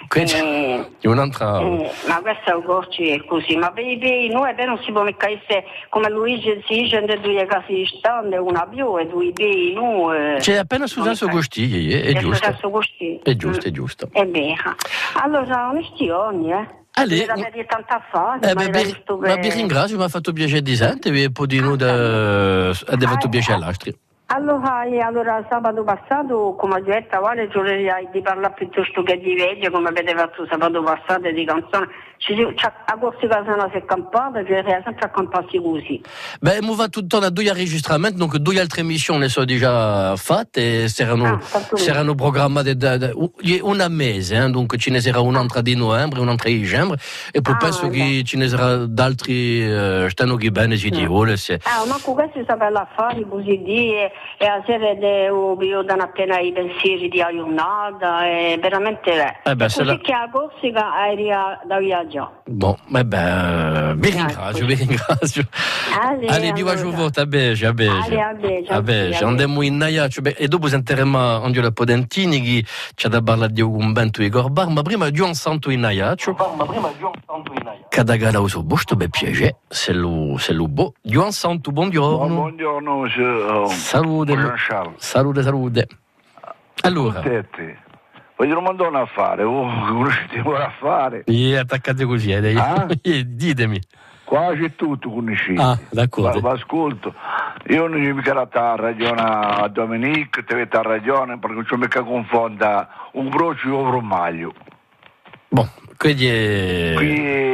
Speaker 2: Eh, è un'altra...
Speaker 9: Eh, ma questo è un gorci è così, ma per i bei noi non si può mica essere come Luigi si dice due casi di stand una più e due bei noi
Speaker 2: c'è appena su senso gusti, è, è giusto è giusto, è giusto
Speaker 9: è vero. Allora onestioni, eh
Speaker 2: allora,
Speaker 9: mi tanta fare,
Speaker 2: eh, ma, vi, ma vi ringrazio, mi ha fatto piacere di sentire e poi di noi ha fatto piacere all'altro.
Speaker 9: Allora, allora sabato passato, come ho detto, vale, giurerei di parlare piuttosto che di vecchie, come avete fatto sabato passato di canzoni. A questi casi non si è accampata, giurerei sempre accamparsi così.
Speaker 2: Beh, mi va tutto da due enregistramenti, donc due altre missioni sono già fatte, e saranno, ah, saranno programmate da, da, una mese, eh, donc ce ne sarà un'altra di novembre, un'altra di dicembre, e poi ah, penso beh. che ce ne sarà d'altri, eh, stanno che bene, si ti vuole.
Speaker 9: Ah, ma con questo sapeva fare così di... e a sera io danno appena i pensieri di giornata e veramente
Speaker 2: eh beh,
Speaker 9: così
Speaker 2: la...
Speaker 9: che a Corsica aerea da viaggio.
Speaker 2: Bon, eh beh, vi ringrazio, vi ringrazio. Allez, viva giovota, a Beige, a Beige. A Beige, andiamo in Naiaccio e dopo sentiremo Angela Podentini che ci ha da parlare di un bento di Gorbar, ma prima Gion Santo in Naiaccio. Ma prima Gion Santo in Naiaccio. Cadagala uso busto, be piacere, se lo se lo bo. Gion Santo, buongiorno.
Speaker 7: Buongiorno, monsieur.
Speaker 2: Salute. Salute, salute. Allora.
Speaker 7: voglio mandare un affare, oh, conoscete un affare?
Speaker 2: E attaccate così, eh,
Speaker 7: Ah?
Speaker 2: ditemi.
Speaker 7: Quasi tutto conoscete.
Speaker 2: Ah, d'accordo.
Speaker 7: Ma, ma ascolto, io non ho mica la ragione a Dominique, te avete ragione, perché non c'ho mica confonda un brocio e un formaggio.
Speaker 2: Boh, quindi è...
Speaker 7: Qui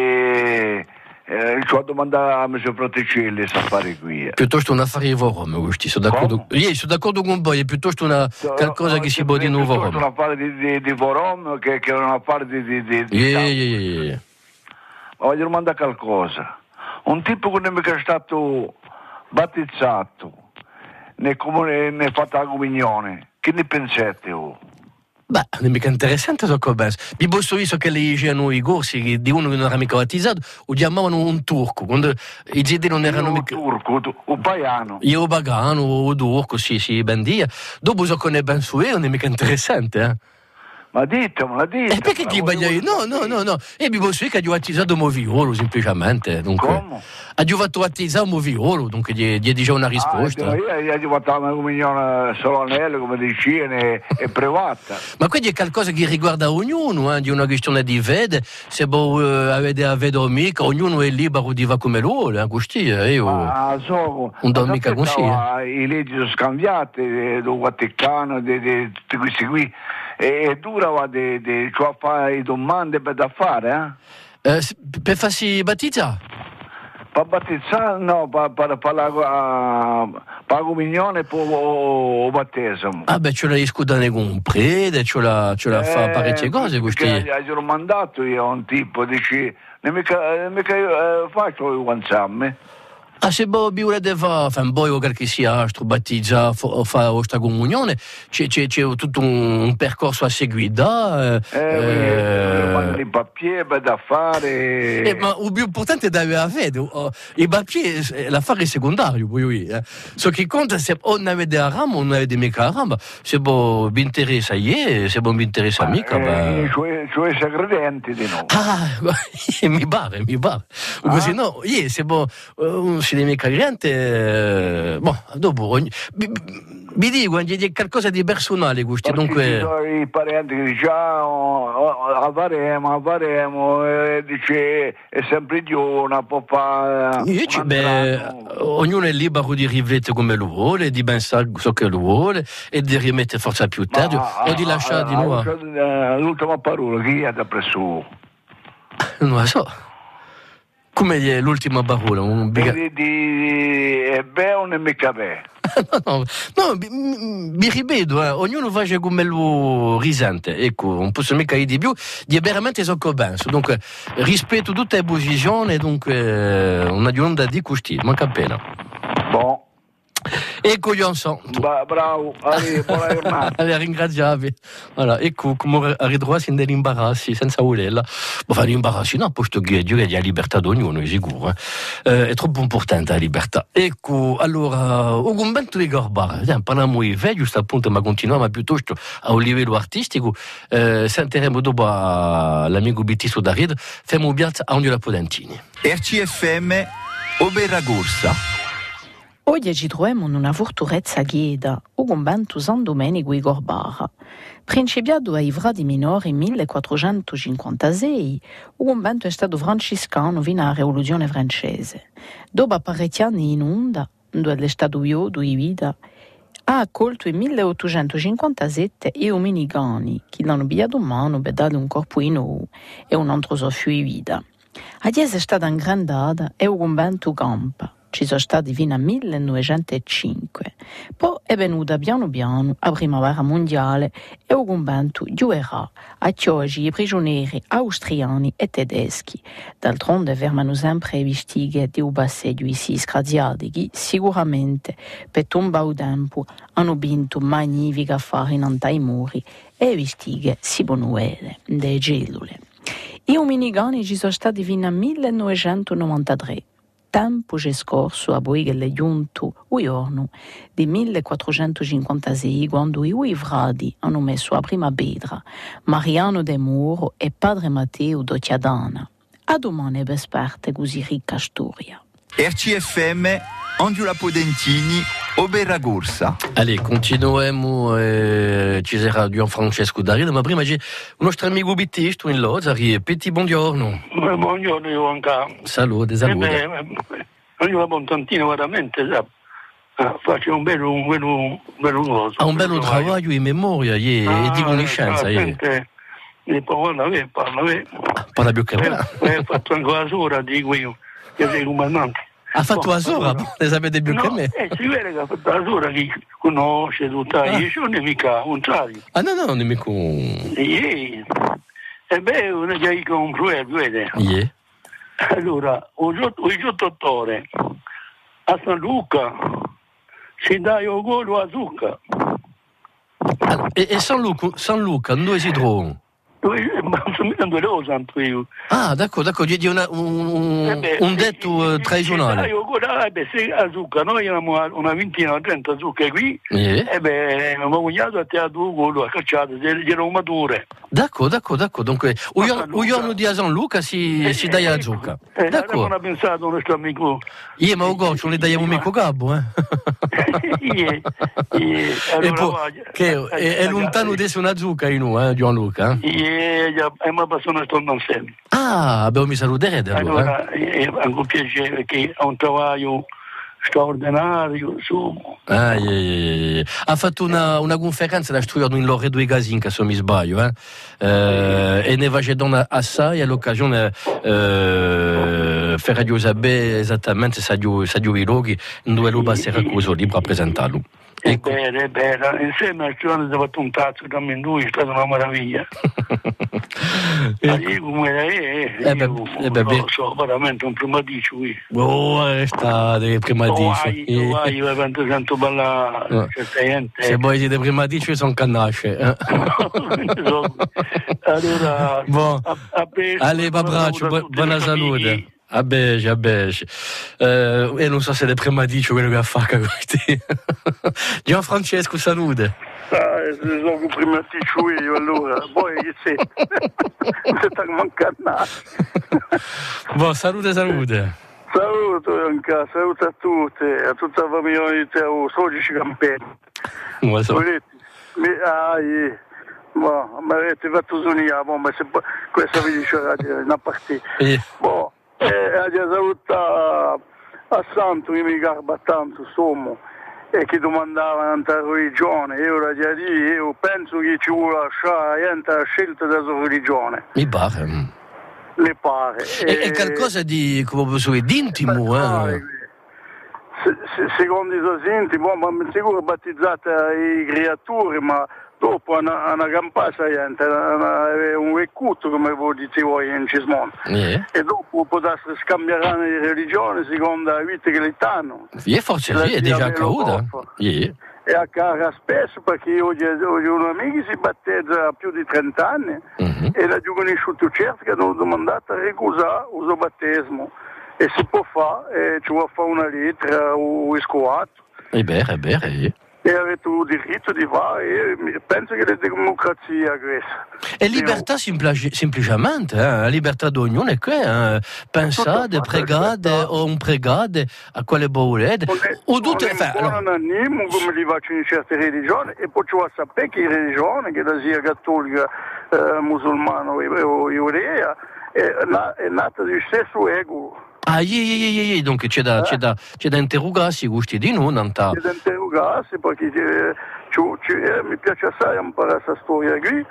Speaker 7: eh, eh, ci ho domandato a mio fratello se fare qui.
Speaker 2: Piuttosto un affare di Vorome, questi, sono d'accordo. Io sono d'accordo con voi, è piuttosto una qualcosa che si può di nuovo.
Speaker 7: È un affare di, di, di Vorome che, che è un affare di... di, di, di
Speaker 2: yeah, yeah, yeah.
Speaker 7: Ma voglio domandare qualcosa. Un tipo che non è stato battezzato, ne, comune, ne fatta la comunione, che ne pensate? Oh?
Speaker 2: Beh, non è mica interessante so come vi posso visto che le dicevano i corsi di uno che non era mica battezzato o chiamavano un turco quando i ziti non erano
Speaker 7: un
Speaker 2: mica
Speaker 7: turco, un pagano
Speaker 2: io pagano o turco, sì sì ben dia dopo so che ne ben su non è mica interessante eh
Speaker 7: ma ditemela, ditemela.
Speaker 2: E perché ti sbagliai? No, no, no, no. E mi posso dire che ho battezzato un moviolo, semplicemente. Dunque,
Speaker 7: come?
Speaker 2: Ha fatto battezzare un moviolo, dunque gli, gli dice una risposta.
Speaker 7: Ah, io gli ho fatto una comunione solennale, come dicevi, e privata.
Speaker 2: Ma quindi è qualcosa che riguarda ognuno, eh, di una questione di fede. Se voi eh, avete a fede mica, ognuno è libero di va come vuole, eh, così. Eh, io
Speaker 7: ma so,
Speaker 2: non do mica così.
Speaker 7: Eh. I leggi sono scambiate, do Vaticano, di tutti questi qui. E dura di, di, cioè fare domande per da fare eh?
Speaker 2: Eh, per farsi battezzare?
Speaker 7: Per battezzare no, per, per, per la, uh, per la comunione o, o battesimo.
Speaker 2: Ah beh, ce l'hai scudare con un prete, ce la, ce la eh, fa parecchie cose questi.
Speaker 7: Gli ho mandato io a un tipo, dici, ne mica, mica eh, faccio i guanzamme.
Speaker 2: Ah, se voi volete fare un po' che sia altro, battezza o fare questa comunione, c'è, c'è, c'è tutto un, un percorso a seguire.
Speaker 7: Eh, eh, i papier da fare.
Speaker 2: Eh, ma il più importante è avere la fede. I papier, l'affare è secondario, poi eh. So che conta se o non avete la rama o non avete mica la rama. Se voi vi interessa io, se voi vi interessa mica.
Speaker 7: Eh, cioè, cioè sei credenti di no.
Speaker 2: Ah, mi pare, mi pare. Ah. Così no, io se voi uh, si deve mica cliente, eh, boh, dopo ogni, vi, vi dico, è qualcosa di personale questo, dunque.
Speaker 7: Ci sono i parenti che dicono, faremo, faremo, e dice, è sempre Dio, una papà.
Speaker 2: Io, beh, ognuno è libero di riflettere come lo vuole, di pensare ciò che lo vuole e di rimettere forza più tardi ma, o di lasciare ah, di nuovo.
Speaker 7: L'ultima parola, chi è da presso?
Speaker 2: Non lo so. Come è l'ultima parola? Un biga...
Speaker 7: di, di è beh o non è mica beh?
Speaker 2: no, no, no, mi ripeto, eh, ognuno fa come lo risente, ecco, non posso mica dire di più, di veramente so che penso, dunque rispetto tutte le posizioni, dunque una giornata di questi, manca appena.
Speaker 7: Bon.
Speaker 2: Ecco Johnson.
Speaker 7: Ba, bravo, allora, buona giornata.
Speaker 2: Allora, ringraziavi. Allora, ecco come ritrovarsi in degli imbarazzi senza volerla. Ma fare imbarazzi, no, posto che Dio è la libertà di ognuno, è sicuro. Eh. Eh, è troppo importante la libertà. Ecco, allora, un commento di Gorbara, parliamo di fe, giusto appunto, ma continuiamo piuttosto a un livello artistico. Eh, sentiremo dopo l'amico Bittiso Darid, femo un piazza a ogni la Podentini.
Speaker 1: R C F M, Obera Gorsa.
Speaker 10: Oggi ci troviamo in una fortezza ghieda, o convento San Domenico di Gorbara. Principiato a Ivra di Minore nel millequattrocentocinquantasei, il convento è stato francescano fino alla rivoluzione francese. Dopo parecchi anni in onda, dove è stato io, due vita, ha accolto nel milleottocentocinquantasette i Dominicani, che l'hanno pigliato in mano per dare un corpo in nuovo e un altro soffio di vita. Adesso è stata ingrandata e il convento campa. Ci sono stati fino al millenovecentocinque. Poi è venuta piano piano la prima guerra mondiale e il convento giocherà a chioggi i prigionieri austriani e tedeschi. D'altronde fermano sempre i vestiti di un passaggio si scraziati che sicuramente per tombare il tempo hanno vinto magnifici affari in i muri e i vestiti si possono vedere delle cellule. I dominicani ci sono stati fino al millenovecentonovantatré. Tempo c'è scorso a poi che è giunto il giorno del millequattrocentocinquantasei quando i Uivradi hanno messo la prima pietra, Mariano De Muro e padre Matteo Docchiadana. A domani per sparte così ricca storia.
Speaker 1: R C F M, Angela Podentini, Obera Gursa.
Speaker 2: Allez, continuiamo, eh, ci sarà Gian Francesco Darino, ma prima c'è un nostro amico bittista in Lozari. Petit buongiorno.
Speaker 11: Buongiorno Ionca.
Speaker 2: Salute, salute.
Speaker 11: Eh beh, io la Montantino veramente sa, faccio un bello, un bello, un bello cosa.
Speaker 2: Ha un bello lavoro in memoria e ah, di conoscenza.
Speaker 11: E poi parla, parla,
Speaker 2: parla più che me.
Speaker 11: Ho fatto anche la sora, dico io, che sei comandante.
Speaker 2: Ha fatto la sora? Ne sapete più
Speaker 11: no,
Speaker 2: che me?
Speaker 11: Eh, si vede che ha fatto la sora, che conosce tutta, ah. io sono nemica, contrario.
Speaker 2: Ah no, no, nemico.
Speaker 11: E beh, non è che un proverbio, vede?
Speaker 2: Yeah.
Speaker 11: Allora, il giottatore a San Luca si dà il golo a Zucca.
Speaker 2: Ah, e, e San Luca, San Luca, dove si trova?
Speaker 11: Ma sono due cose anche io.
Speaker 2: Ah, d'accordo, d'accordo, di una, un, eh beh, un detto eh, tradizionale.
Speaker 11: Io eh beh, se a Zucca, noi eravamo una ventina, trenta zucche qui,
Speaker 2: yeah.
Speaker 11: e beh, mio cognato a te a due gol, a cacciate, erano mature.
Speaker 2: D'accordo, d'accordo, d'accordo, dunque, un giorno di San Luca si, eh, si dà a Zucca.
Speaker 11: Eh, d'accordo. Non ha pensato nostro amico.
Speaker 2: Io, ma Ugo, non le dai un amico Gabbo, eh?
Speaker 11: yeah, yeah. Allora,
Speaker 2: e poi, che è, è lontano adesso una zucca in noi, eh, Gianluca?
Speaker 11: Yeah. E una persona sto non sempre.
Speaker 2: Ah, beh, mi saluterete allora.
Speaker 11: Allora, è anche un piacere che ha un lavoro straordinario, insomma.
Speaker 2: Ah, yeah, yeah, yeah. Ha fatto una, una conferenza da studiare in Loredo e Gazinca, se non mi sbaglio, eh? Eh, e ne facendo assai all'occasione eh, per Radio Sabè esattamente Sadio Iloghi, dove lo passerà così lì per presentarlo.
Speaker 11: È bene, è bene. Insieme a Giovanni si è fatto un tazzo da lui, è stata una meraviglia. Ma io come è, eh, io eh beh, lo so, veramente un primadicio qui.
Speaker 2: Oh, è stato il primadicio.
Speaker 11: Oh, vai, vai, quanto sento balla no. Certa gente.
Speaker 2: Se voi siete primadicio io sono canasce. Eh.
Speaker 11: Allora,
Speaker 2: bon. a, a allez, abbraccio, bu- buona salute. A bege, a bege. Uh, e non so se è prima dice quello che ha fatto con te. Gian Francesco, salute.
Speaker 11: Ah, sono prima dice io allora. Poi che sei? Non ti sta mancando.
Speaker 2: Buon salute, salute.
Speaker 11: Saluto anche, saluto a tutti, a tutta la famiglia di Teo, oggi ci campegno.
Speaker 2: Non so.
Speaker 11: Ah, yeah. Ma mi avete fatto suonare, ma se questa vi dice una partita.
Speaker 2: Yeah.
Speaker 11: Boh. E a saluta a Santo che mi garba tanto insomma e che domandava un'altra religione io la dire io penso che ci vuole lasciare la scelta della sua religione
Speaker 2: mi pare
Speaker 11: mi pare
Speaker 2: e, e qualcosa di come posso dire di intimo eh.
Speaker 11: se, se, secondo i suoi intimi ma mi sicuro battezzata i creature ma dopo una, una campata è un vecchiotto come voi dite voi in Cismone
Speaker 2: yeah.
Speaker 11: E dopo potreste scambiare di religione secondo la vita che le danno
Speaker 2: yeah, forse sì, è già accaduto yeah.
Speaker 11: E accade spesso perché oggi, oggi un amico si battezza a più di trenta anni mm-hmm. E la conosciuto certo che hanno domandato a ricusare il suo battesimo e si può fare, ci vuole fare una lettera o scovato
Speaker 2: è vero, è vero yeah.
Speaker 11: E avete il diritto di fare, e penso che la democrazia questa.
Speaker 2: E libertà semplice, semplicemente, eh? La libertà di ognuno è che eh? Pensate, pregate o non pregate a quale volete.
Speaker 11: O tutte le fare. Non è animo come li faccio in certe religioni e poi ci vuole sapere che religione, che la sia cattolica, eh, musulmana o iurea, è nata di stesso ego.
Speaker 2: Ah, yeah, yeah, yeah. Donc c'è da, eh? c'è da, c'è da interrogarsi, gusti di noi, non ta...
Speaker 11: C'è da interrogarsi perché eh, ci, ci, eh, mi piace assai imparare questa storia qui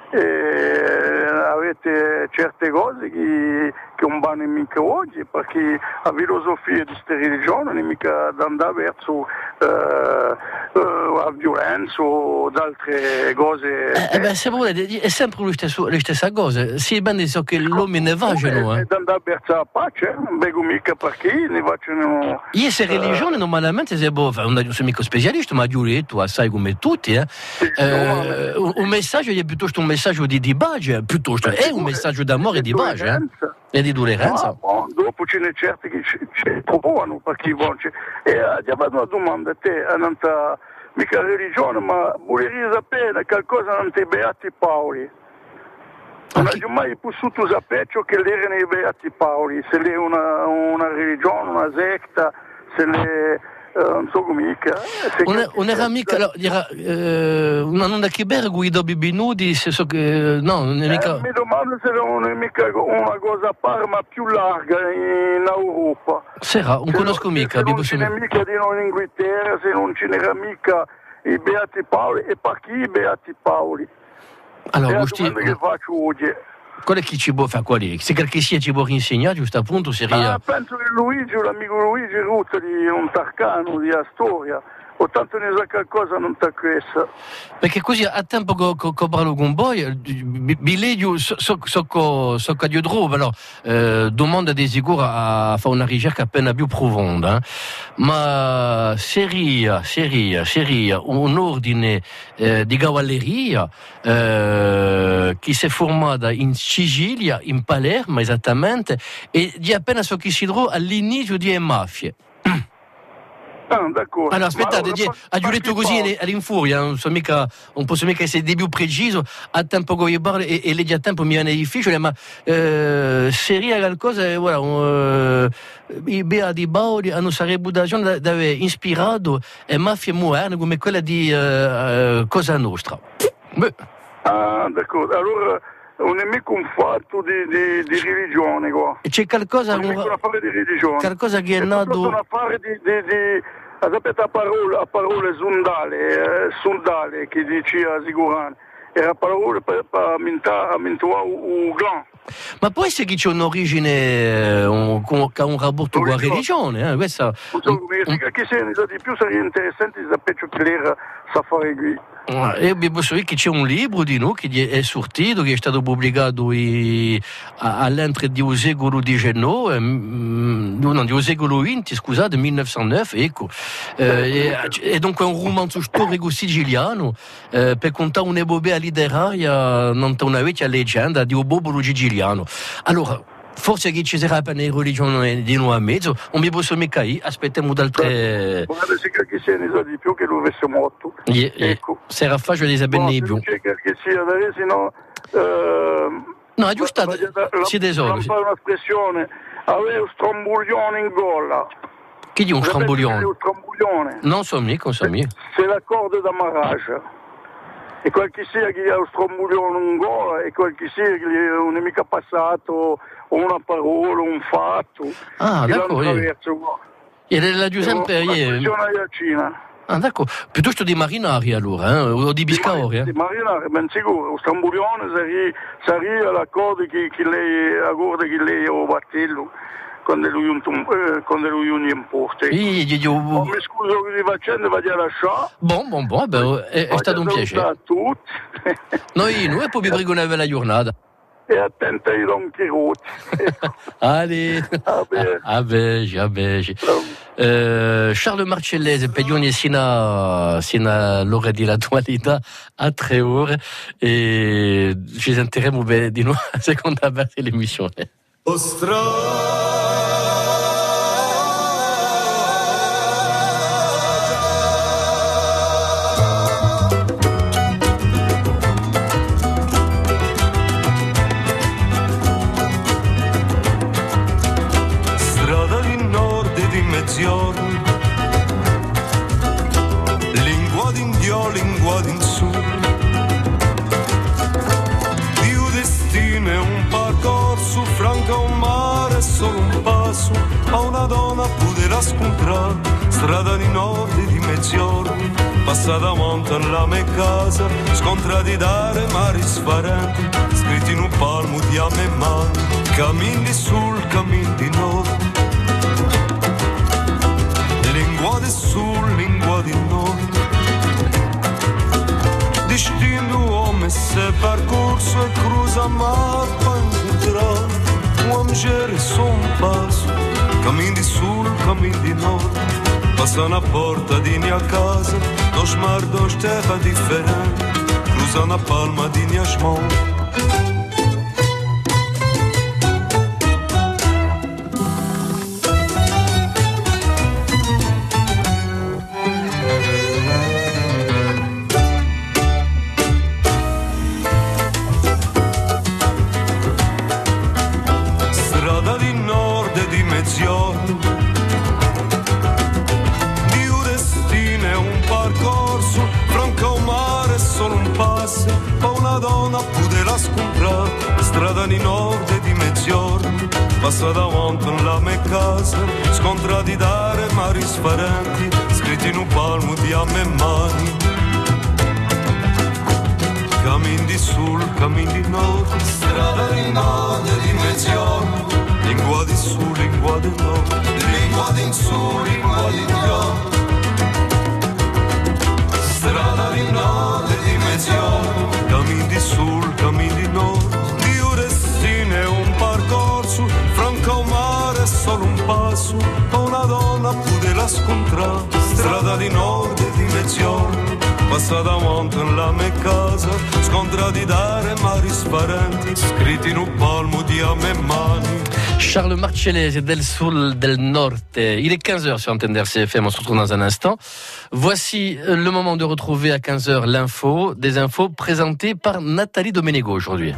Speaker 11: e avete certe cose che, che non vanno mica oggi perché la filosofia di questa religione non è mica da andare verso eh, eh, la violenza o altre cose.
Speaker 2: Eh, beh, se volete, è sempre la stessa, la stessa cosa. Si bene so che l'uomo ne va, no?
Speaker 11: È da andare verso la pace, non vedo mica perché ne facciano.
Speaker 2: Io se religione normalmente se boh, non sono mica specialista, ma io letto assai come tutti, eh.
Speaker 11: Sì,
Speaker 2: eh un, un messaggio è piuttosto un messaggio di dibaggio, piuttosto è un messaggio d'amore e di bacio, eh. E di tolleranza.
Speaker 11: No, bon, dopo ce n'è certi che ci, ci provano perché vogliono. E abbiamo fatto una domanda a te, a non mica religione, ma volevi sapere qualcosa non ti Beati Paoli. Non okay. Ho mai potuto sapere ciò che erano i Beati Paoli, se è una, una religione, una setta, se è non so come mica.
Speaker 2: Non era mica, allora, era eh, una nonna che bere guido bibinudi, se so che, no, non è mica...
Speaker 11: Eh, mi domando se non è mica una cosa a parte, ma più larga in Europa.
Speaker 2: Sera, non conosco mica.
Speaker 11: Se non ce n'è mica di noi in Inghilterra, se non ce n'era mica i Beati Paoli, e per chi i Beati Paoli?
Speaker 2: Allora,
Speaker 11: è la
Speaker 2: Gusti,
Speaker 11: domanda che faccio oggi.
Speaker 2: Qual è che ci può fare? Quali? Se qualche sia ci può insegnare, giusto appunto, seria...
Speaker 11: Ah, penso che Luigi, l'amico Luigi Ruzza di un Tarcano, di Astoria, o tanto ne sa qualcosa non t'ha questa.
Speaker 2: Perché così a tempo che co, co parlo con voi, Biledio so, so, so, so che io trovo, allora, eh, domanda di sicuro a fare una ricerca appena più profonda, ma seria, seria, seria, un ordine eh, di cavalleria eh, che si è formata in Sicilia, in Palermo esattamente, e di appena so che si trova all'inizio di mafie.
Speaker 11: Ah, d'accordo.
Speaker 2: Allora, aspettate,
Speaker 11: allora,
Speaker 2: ha detto così all'infuria, non so mica, non posso mica essere più preciso, a tempo che io parlo e, e leggi a tempo mi viene difficile, ma eh, seria qualcosa, voilà, uh, i Beati Paoli hanno sarebbe da ragione di aver ispirato e mafie moderne come quella di uh, uh, Cosa Nostra. Beh.
Speaker 11: Ah, d'accordo, allora non è mica un fatto di, di, di religione qua.
Speaker 2: C'è qualcosa,
Speaker 11: non è mica un affare di religione.
Speaker 2: Qualcosa che è, è nato...
Speaker 11: È un affare di... di, di sapete a parole, a parole sundale, eh, sundale che diceva Sigurani. Era parole per ammentuare un glan.
Speaker 2: Ma può essere che c'è un'origine, eh, un, un, un rapporto con la religione? Eh? Questa,
Speaker 11: non so come un... che se ne sa di più sarebbe interessante di sapere ciò che l'era sa fare qui.
Speaker 2: E posso dire che c'è un libro di noi che è sortito, che è stato pubblicato i, all'entrée di un secolo diciannove, no, di un secolo venti, scusate, millenovecentotto, ecco. Eh, e, e dunque è un romanzo storico siciliano eh, per contare un'epopea letteraria, non una vecchia leggenda di un popolo siciliano. Allora, forse che ci sarà per le religioni di noi a mezzo, non mi posso mica io, aspettiamo d'altre...
Speaker 11: Guarda, se che sia ne sa di più che lo avesse morto.
Speaker 2: Yeah, yeah. Ecco. Se era facile di sapere di più.
Speaker 11: Se che sia da re, sennò...
Speaker 2: No, è giusto, si tesoro.
Speaker 11: Non fare un'espressione, avere un strombuglione in gola.
Speaker 2: Che di un strombuglione?
Speaker 11: Un strombuglione.
Speaker 2: Non so mica, non so mica.
Speaker 11: C'est l'accordo d'amarrage. E quel che sia che ha un strombuglione in gola, e quel che sia che non è mica passato una parola, un fatto.
Speaker 2: Ah, d'accordo. E la Giuseppe ieri. Ah, d'accordo. Piuttosto di marinari allora, eh? O di biscaori. Eh?
Speaker 11: Di marinari, ben sicuro. Lo strombuglione sarebbe l'accordo che, che lei, l'accordo che lei ha battello. Quando lui un eh, quando lui un importe.
Speaker 2: Io, io,
Speaker 11: oh, mi scuso che vi facendo va a lasciare.
Speaker 2: Bon, bon, bon, beh, è, è stato un piacere.
Speaker 11: A tutti.
Speaker 2: Noi, noi poi vi prego una bella giornata.
Speaker 11: E attenta ai Don Quixote.
Speaker 2: Allez. Ah beh, ah beh. Uh, Charles Marcellese, pedioni sino sino l'ora di l'attualità a tre ore e ci sentiremo bene di nuovo a seconda parte dell'emissione. Ostra
Speaker 12: lingua d'indio, lingua d'insù, di un destino e un percorso, franca un mare, solo un passo, a una donna potrà scontrare, strada di nord e di mezzogiorno, passa davanti alla mia casa, scontra di dare mari sfarenti, scritti in un palmo di a me mano, cammini sul cammin di nord. Lingua di sul, lingua di nord. Destino uomo se percorso e cruza mar per incontrare. Uomo gere su un passo, cammin di sul, cammin di nord. Passa una porta di mia casa, dos mar, dos terra differenti. Cruza una palma di mia smont. Di strada di nord e di mezzogiorno, passa davanti alla mia casa, scontra di dare mari sparenti, scritti in un palmo di a me mani. Cammin di sul, cammin di nord, strada di nord e di mezzogiorno, lingua di su, lingua di nord, lingua di su, lingua di nord. Strada di nord e di mezzogiorno, cammin di sul, cammin di nord. Di un destino è un percorso, franca o mare è solo un passo, una donna poteva scontrare. Strada di nord e di mezzogiorno, passa davanti alla mia casa, scontra di dare mari sparenti, scritti in un palmo di a me mani.
Speaker 2: Charles Marchellese del Sul del Norte. Il est quinze heures sur Antenne d'R C F M, on se retrouve dans un instant. Voici le moment de retrouver à quinze heures l'info, des infos présentées par Nathalie Domenego aujourd'hui.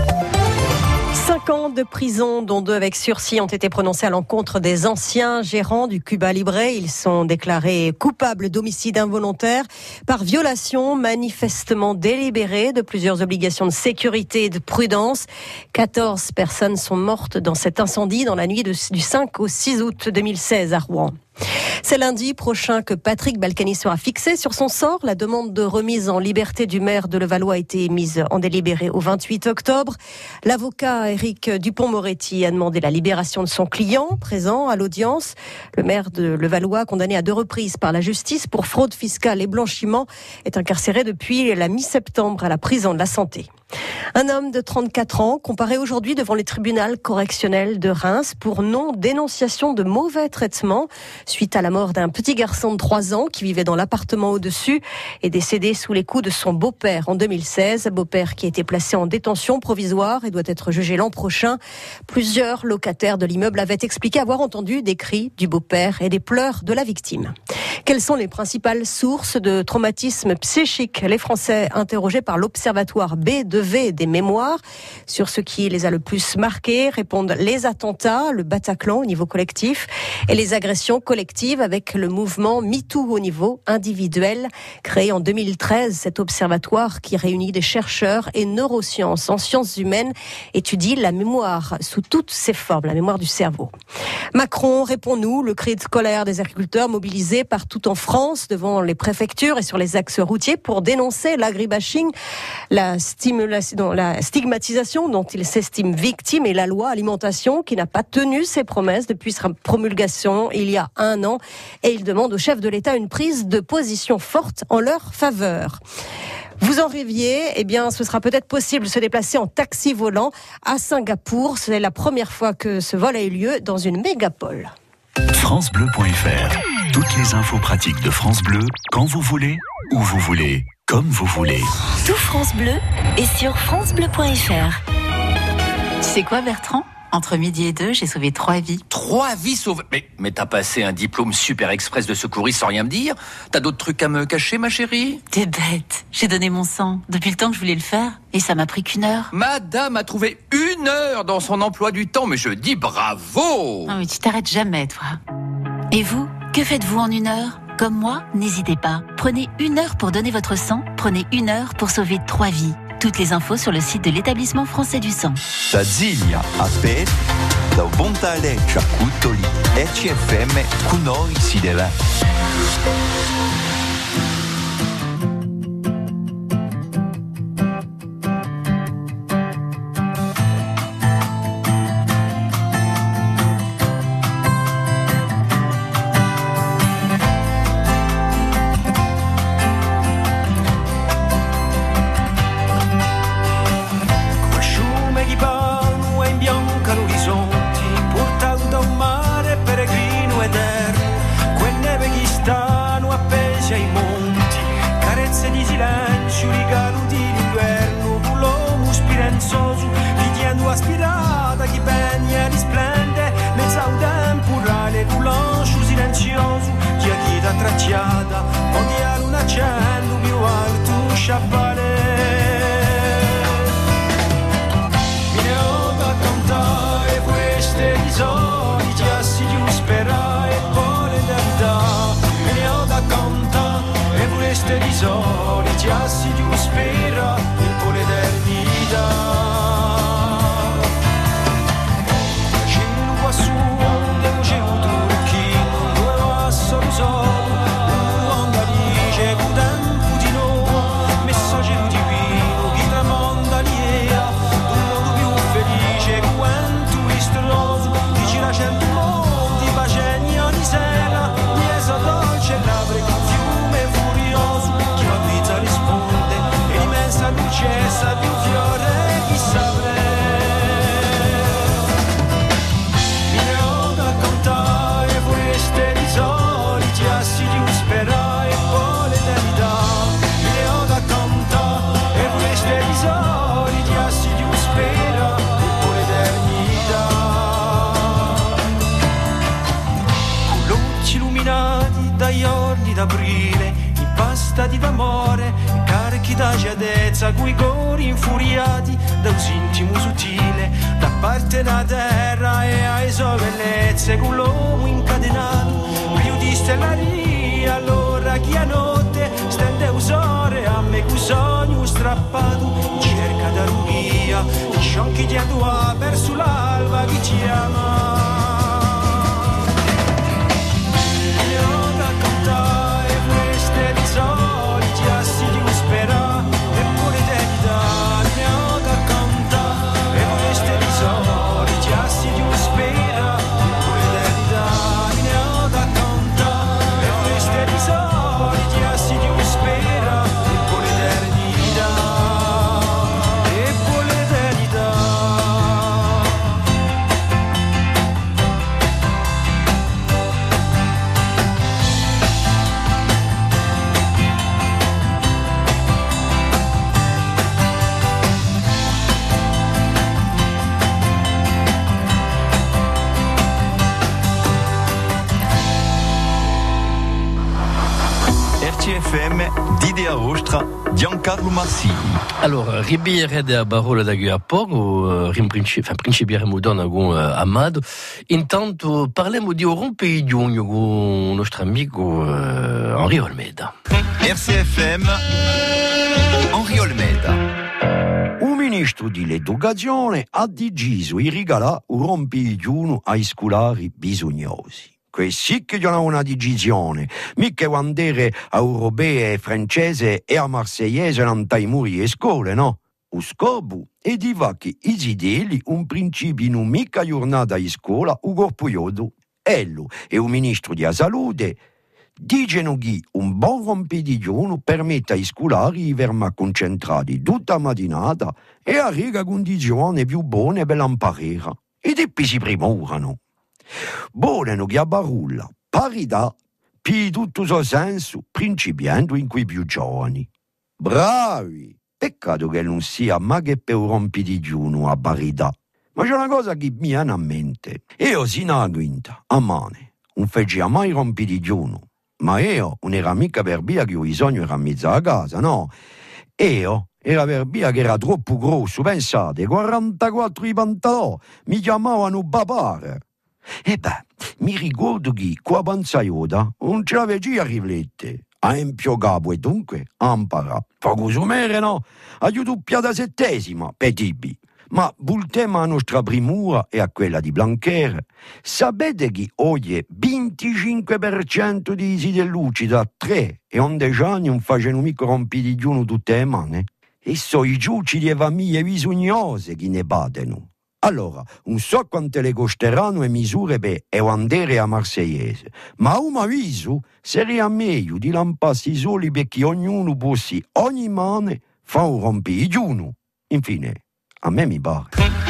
Speaker 13: Cinq ans de prison, dont deux avec sursis, ont été prononcés à l'encontre des anciens gérants du Cuba Libre. Ils sont déclarés coupables d'homicide involontaire par violation manifestement délibérée de plusieurs obligations de sécurité et de prudence. quatorze personnes sont mortes dans cet incendie dans la nuit de, du cinq au six août deux mille seize à Rouen. C'est lundi prochain que Patrick Balkany sera fixé sur son sort. La demande de remise en liberté du maire de Levallois a été mise en délibéré au vingt-huit octobre. L'avocat Éric Dupond-Moretti a demandé la libération de son client, présent à l'audience. Le maire de Levallois, condamné à deux reprises par la justice pour fraude fiscale et blanchiment, est incarcéré depuis la mi-septembre à la prison de la Santé. Un homme de trente-quatre ans comparé aujourd'hui devant les tribunaux correctionnels de Reims pour non-dénonciation de mauvais traitements suite à la mort d'un petit garçon de trois ans qui vivait dans l'appartement au-dessus et décédé sous les coups de son beau-père en deux mille seize. Beau-père qui a été placé en détention provisoire et doit être jugé l'an prochain. Plusieurs locataires de l'immeuble avaient expliqué avoir entendu des cris du beau-père et des pleurs de la victime. Quelles sont les principales sources de traumatisme psychique? Les Français interrogés par l'Observatoire B deux V des mémoires sur ce qui les a le plus marqués répondent les attentats, le Bataclan au niveau collectif et les agressions collectives avec le mouvement MeToo au niveau individuel. Créé en deux mille treize, cet observatoire qui réunit des chercheurs et neurosciences en sciences humaines étudie la mémoire sous toutes ses formes, la mémoire du cerveau. Macron, réponds-nous, le cri de colère des agriculteurs mobilisés partout en France devant les préfectures et sur les axes routiers pour dénoncer l'agribashing, la stimulation la stigmatisation dont il s'estime victime et la loi alimentation qui n'a pas tenu ses promesses depuis sa promulgation il y a un an et il demande au chef de l'État une prise de position forte en leur faveur. Vous en rêviez, eh bien, ce sera peut-être possible de se déplacer en taxi volant à Singapour. C'est la première fois que ce vol a eu lieu dans une mégapole.
Speaker 1: francebleu point f r. Toutes les infos pratiques de France Bleu, quand vous voulez, où vous voulez, comme vous voulez.
Speaker 14: Tout France Bleu est sur francebleu point f r. Tu sais quoi, Bertrand ? Entre midi et deux, j'ai sauvé trois vies.
Speaker 15: Trois vies sauvées? Mais, mais t'as passé un diplôme super express de secouriste sans rien me dire? T'as d'autres trucs à me cacher, ma chérie?
Speaker 14: T'es bête. J'ai donné mon sang depuis le temps que je voulais le faire et ça m'a pris qu'une heure.
Speaker 15: Madame a trouvé une heure dans son emploi du temps, mais je dis bravo!
Speaker 14: Non mais tu t'arrêtes jamais, toi. Et vous, que faites-vous en une heure? Comme moi, n'hésitez pas. Prenez une heure pour donner votre sang. Prenez une heure pour sauver trois vies. Toutes les infos sur le site de l'Établissement français du sang.
Speaker 1: Da Ziglia a Pet, da Bontaleccia a Cutoli, R C F M con noi si deve.
Speaker 16: Aspirata chi pegne risplende mezza un temporale culancio silenzioso chi ha chi da tracciata ogni a luna accendo più alto sciappale mi ne ho da cantare queste risori già si giù spera e poi l'eternità me ne ho da cantare e queste risori già si giù spera e poi l'eternità. d'aprile, impastati d'amore, carichi da giadezza, coi cori infuriati da un intimo sottile, da parte della terra e ai sue bellezze, con l'uomo incatenato, più di stellaria, allora chi a notte stende usore, a me cu sogno strappato, cerca da ruia, i sciocchi di adua verso l'alba chi ci ama. Soliti assi di uspera e pure d'età ne ho da cantare e queste di soliti assi di uspera e pure d'età ne ho da cantare e queste di soliti assi di uspera e pure d'età e pure d'età.
Speaker 1: R C F M, d'Idea Ostra, Giancarlo Marsini.
Speaker 2: Allora, ribierede a parola da a poco, principieremo donna con Amado. Intanto parliamo di un rompigno con il nostro amico uh, Henri Olmeda.
Speaker 1: R C F M, Henri Olmeda.
Speaker 17: Il ministro dell'Educazione ha deciso di regalare un rompigliuno ai scolari bisognosi. Questi che hanno una decisione, mica quandere a europee, francese e a marseillese non tai muri e scuole, no? Lo scopo è di va che i zideli un principio non mica giornata in scuola un corpo iodo. Ello e il ministro della salute dicono che un buon rompidigiuno permette ai scolari di verma concentrati tutta la mattinata e a riga condizioni più buone per l'imparare. E poi si primorano. Volano che a barulla, parità, più tutto il suo senso, principiando in quei più giovani. Bravi! Peccato che non sia ma che per un rompidigiuno a parità. Ma c'è una cosa che mi viene a mente. Io sino alla quinta, a mane, non feci mai rompidigiuno. Ma io non era mica per via che ho bisogno era a mezza a casa, no? Io era per via che era troppo grosso, pensate, quarantaquattro i pantaloni, mi chiamavano papare. E beh, mi ricordo che qua panzaioda non ce l'avevi a riflette, a empio capo e dunque a imparare. Poco sumere no, aiuto piada settesima, petibi. Ma voltiamo alla nostra primura e a quella di Blanquer. Sapete che oggi è venticinque per cento di sidelluci da tre e undici anni non facendo mica rompidigiuno tutte le mani? E sono i giuci di famiglie bisognose che ne battono. Allora, non so quante le costeranno le misure per andare a Marseillese, ma un avviso sarebbe meglio di lamparsi soli perché ognuno possa ogni mano fa un rompidigiuno. Infine, a me mi pare.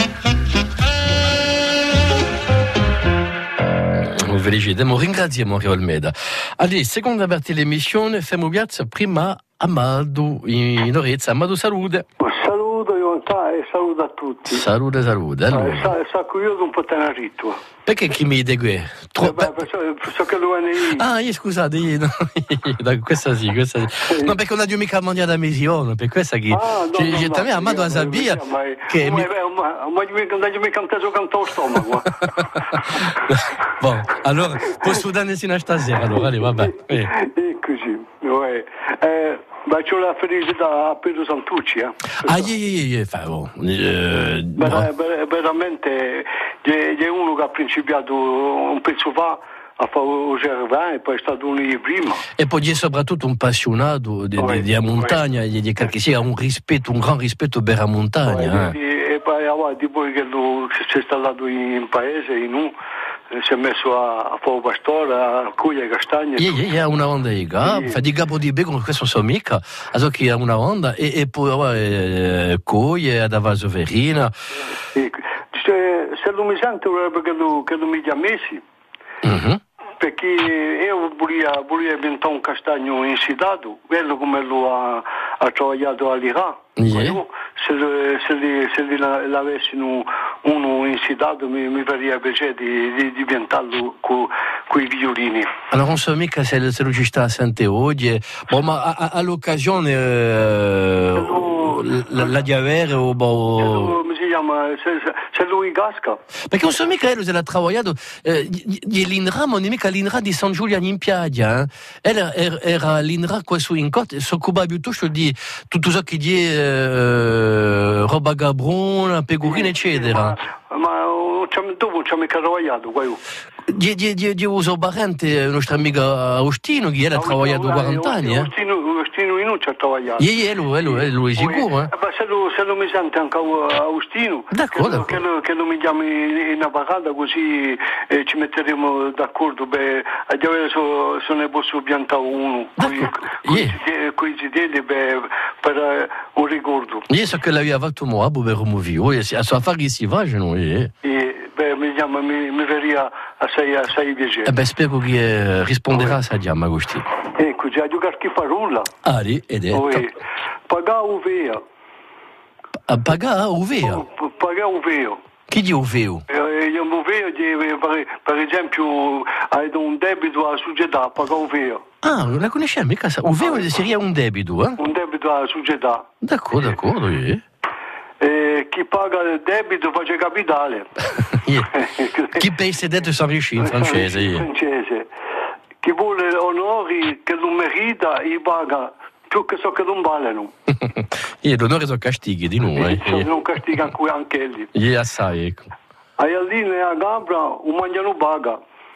Speaker 2: Felicitiamo, ringraziamo Henri Olmeda. Allora, seconda parte dell'emissione, facciamo piazza prima Amado in Orezza. Amado, salute.
Speaker 5: Saluto Ionta e saluto a tutti.
Speaker 2: Salute, salute. Allora.
Speaker 5: Eh, sa, sa curioso un po' tenerito.
Speaker 2: Perché chi mi dice qui? Tro-
Speaker 5: eh beh, perciò, perciò che lo è lì.
Speaker 2: Ah, io scusate, io, no, io, questa sì, questa sì. No, perché non ha mica mondiale da misione, per questa che
Speaker 5: ah, no,
Speaker 2: ci
Speaker 5: no,
Speaker 2: no, Amado a Sabia che
Speaker 5: ma non hai mica inteso cantare lo stomaco.
Speaker 2: Bon, allora posso dare sino a stasera, allora, allora vabbè.
Speaker 5: E così, eh, ma c'ho la felicità a Pedro Santucci, eh?
Speaker 2: Ah, yeah, yeah, yeah, fa, oh, eh,
Speaker 5: Ver- ver- veramente è uno che ha principiato un pezzo fa a fare il Gervin e poi è stato uno di prima.
Speaker 2: E poi è soprattutto un appassionato di,
Speaker 5: oui,
Speaker 2: di, di montagna, oui. di, di, sì, ha un rispetto, un gran rispetto per la montagna.
Speaker 5: Oui,
Speaker 2: eh.
Speaker 5: E poi di poi che si è installato in paese, in un si è messo a, a fare pastore, a cugliare castagne.
Speaker 2: Yeah, yeah, yeah, una onda di capo, fa di capo di becco, questo sono mica, also che ha una onda e, e poi eh, coglie ad Avaso Verina.
Speaker 5: Se, se non mi sento che lo, che lo mi ha messi,
Speaker 2: mm-hmm.
Speaker 5: perché io volevo, volevo inventare un castagno insidato, quello come lo ha, ha lavorato all'Iran.
Speaker 2: Yeah.
Speaker 5: Se, se, li, se li l'avessero uno insidato mi, mi farebbe piacere di, di, di piantarlo con
Speaker 11: quei violini.
Speaker 2: Allora non so mica se, se lui ci sta a sente oggi, boh, ma a, a, all'occasione eh, la, la di avere o boh...
Speaker 11: Come si chiama? Se, se, se lui casca.
Speaker 2: Perché non so mica lui se l'ha lavorato, eh, l'Inra, ma non è mica l'Inra di San Giuliano in Piaggia, eh? Era, era l'Inra qua su in Cote, si occupava piuttosto di tutto ciò che di eh, roba gabrona, pecorina, eccetera.
Speaker 11: Ma, ma dopo ci ha mica lavorato, qua io.
Speaker 2: Di, di, di, di uso parente, il nostro amico Agostino, che era lavorato quaranta anni.
Speaker 11: Agostino, Agostino in non ci ha lavorato.
Speaker 2: Sì, è lui, è lui, è lui sicuro. Eh?
Speaker 11: Ma se lo, se lo mi sente anche Agostino,
Speaker 2: d'accordo,
Speaker 11: che, lo, che lo mi chiami in una parata così eh, ci metteremo d'accordo. Beh, a dire so, se ne posso piantare uno, coincidente per eh, un ricordo.
Speaker 2: Io so che l'aveva fatto Moabo per Romovio, a sua affari si va, non è?
Speaker 11: Beh, mi, chiama, mi, mi verrà assai, assai piacere.
Speaker 2: Eh beh, spero che eh, risponderà a Sadiam Agostino.
Speaker 11: Ecco, già giocare chi fa nulla.
Speaker 2: Ah, lì, ed è.
Speaker 11: Pagare o vea.
Speaker 2: Pagare o vea?
Speaker 11: Pagare o vea.
Speaker 2: Chi di Uveo?
Speaker 11: Eh, io mi vedo, per, per esempio, hai un debito alla società, paga Uveo.
Speaker 2: Ah, non la conosciamo mica. Uveo seria un debito, eh?
Speaker 11: Un debito alla società.
Speaker 2: D'accordo, d'accordo, eh.
Speaker 11: Eh, chi paga il debito face capitale.
Speaker 2: Yeah. Chi pensa dentro San Riuscì in francese.
Speaker 11: In
Speaker 2: yeah.
Speaker 11: francese. Chi vuole onori che non merita, gli paga più che so che non valano.
Speaker 2: Yeah, l'onore sono castighi di noi.
Speaker 11: Eh, yeah. Non castigano anche lì.
Speaker 2: Yeah, assai, ecco.
Speaker 11: A Aline e a Gabra un mangiano paga.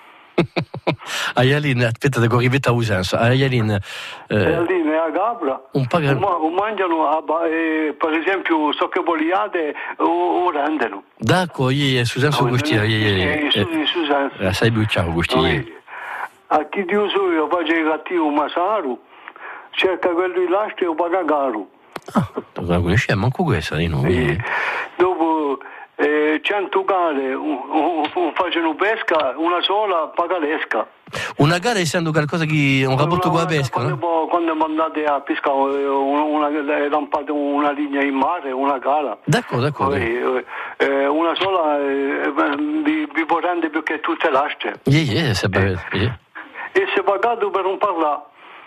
Speaker 2: A Aline, aspetta, devo arrivare a usanza. A Aline,
Speaker 11: eh, a Aline e a Gabra
Speaker 2: un, paga...
Speaker 11: un, un mangiano, a, eh, per esempio, so che vogliate o, o rendono.
Speaker 2: D'accordo, yeah, Susanza
Speaker 11: no,
Speaker 2: Agostino.
Speaker 11: Eh, Susanza.
Speaker 2: Assai bucciato, Agostino.
Speaker 11: A chi di uso io faccio il cattivo Masaru, cerca quello di lastre o paga caro.
Speaker 2: Ah, non la conosciamo manco questa di noi.
Speaker 11: Eh, dopo eh, cento gare un, un, un facciano pesca, una sola paga l'esca.
Speaker 2: Una gara essendo qualcosa che un rapporto con la pesca?
Speaker 11: Quando, no? quando mandate a pescare una, una, una linea in mare, una gara.
Speaker 2: D'accordo, d'accordo.
Speaker 11: Eh, eh, una sola eh, vi, vi può rendere più che tutte le lastre.
Speaker 2: Yeah, yeah, se eh. yeah.
Speaker 11: E se pagato per non parlare.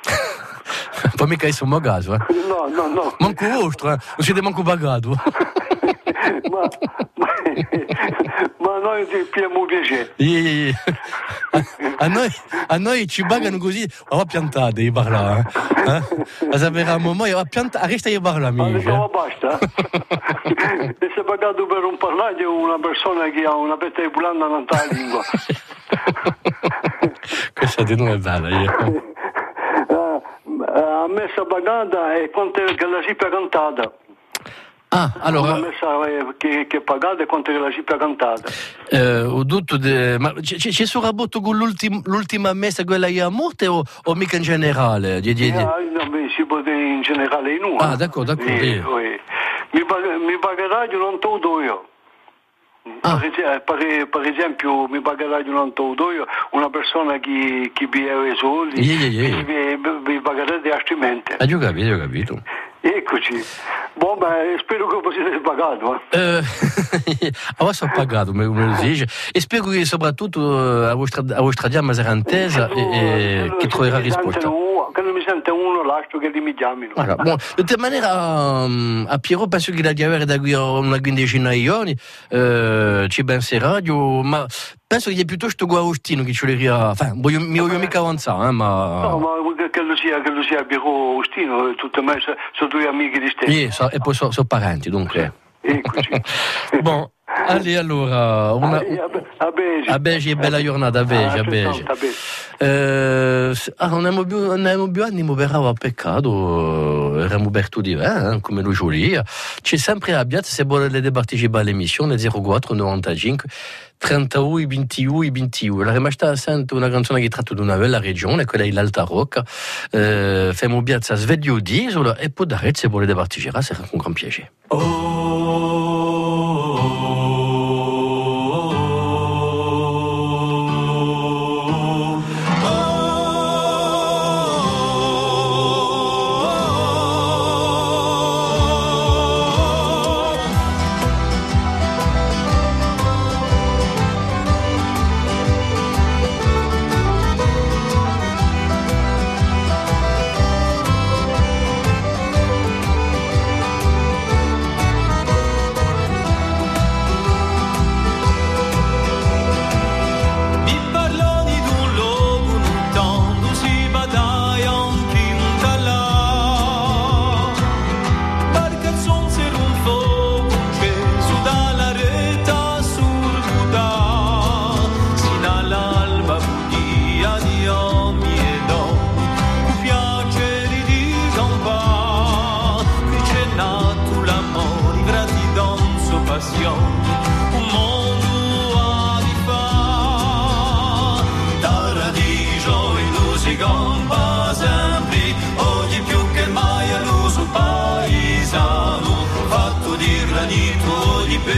Speaker 2: Poi mica è un magato, eh?
Speaker 11: No, no, no.
Speaker 2: Manco vostro, eh? Non siete manco pagato.
Speaker 11: ma, ma, ma noi ti abbiamo piacere.
Speaker 2: Yeah, yeah, yeah. A, a, noi, a noi ci pagano così, va piantare di parlare. Eh? A sapere a un momento, va piantare, resta di parlare, amici.
Speaker 11: Ma basta. E se pagato per un parlare una persona che ha una petta di pulanda non ha la lingua.
Speaker 2: Questa di noi è bella, io.
Speaker 11: A messa pagata e quanto che la cifra cantata.
Speaker 2: Ah, allora.
Speaker 11: Una messa che, che è pagata e quanto che la cifra cantata.
Speaker 2: Eh, ho detto de... Ma c'è, c'è sul rapporto con l'ultim, l'ultima messa, quella che a morte o, o mica in generale? Di, di, di...
Speaker 11: Ah, no, beh, si può dire in generale in uno.
Speaker 2: Ah, d'accordo, d'accordo.
Speaker 11: Eh, eh. Mi, pag- mi pagherà io non te lo do io. Ah. Per, per, per esempio mi pagherà io non te lo do io una persona che, che vi ha i soldi
Speaker 2: yeah, yeah, yeah.
Speaker 11: vi, vi pagherà di altrimenti.
Speaker 2: Ah, io ho capito, ho capito.
Speaker 11: Eccoci. Boh, beh, spero che voi siete pagato. Eh.
Speaker 2: Eh, ora sono pagato, come lo dice. E spero che soprattutto a vostra, a vostra diamma sarantesa e, e che troverà risposta.
Speaker 11: Che non mi sente uno l'altro che li mi chiamino.
Speaker 2: Allora, bon, di tutte maniera um, a Piero penso che la di avere da qui a una quindicina di giorni eh, ci penserà, io, ma penso che è piuttosto con Agostino che ci voleria, enfin, voglio, mi voglio mica avanzare, eh, ma...
Speaker 11: No, ma che lo sia, che lo sia Piero Agostino, tutte me sono due amici di stessi.
Speaker 2: Sì, so, e poi sono so parenti, dunque.
Speaker 11: Eccoci.
Speaker 2: Bon, allez, allora, una...
Speaker 11: a Begi.
Speaker 2: A Begi, bella giornata, a Begi, a Begi. Eh, ah, non abbiamo più, non abbiamo più anni, ma peccato, eravamo bertu di vin, come lui giulia. C'è sempre abbiato, se volete partecipare all'emissione, zero quattro novantacinque trentuno ventuno ventuno. La rimasta sente una canzone che tratta di una bella regione, quella è l'Alta Rocca. Eh, Femo piazza sveglio d'isola e poi da se volete partecipare, sarà con gran piacere. Oh.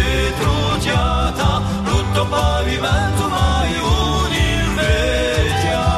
Speaker 16: petrugiata, tutto pavimento mai un'invedia.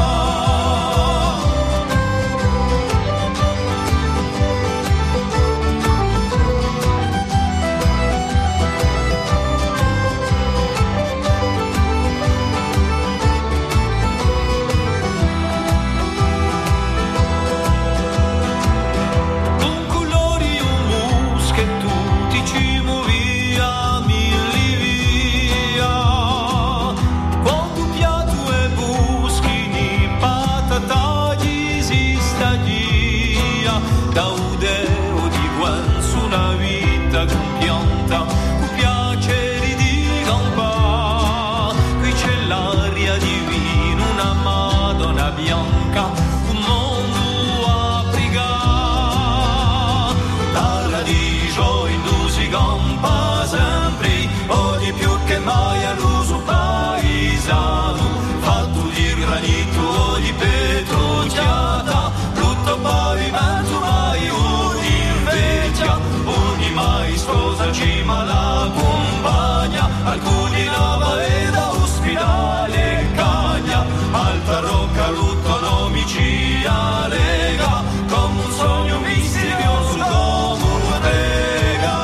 Speaker 16: Ma la compagna, alcuni lava e da ospedale cagna, alta rocca, lutto, nomicia, lega, come un sogno misterioso, come un'ega.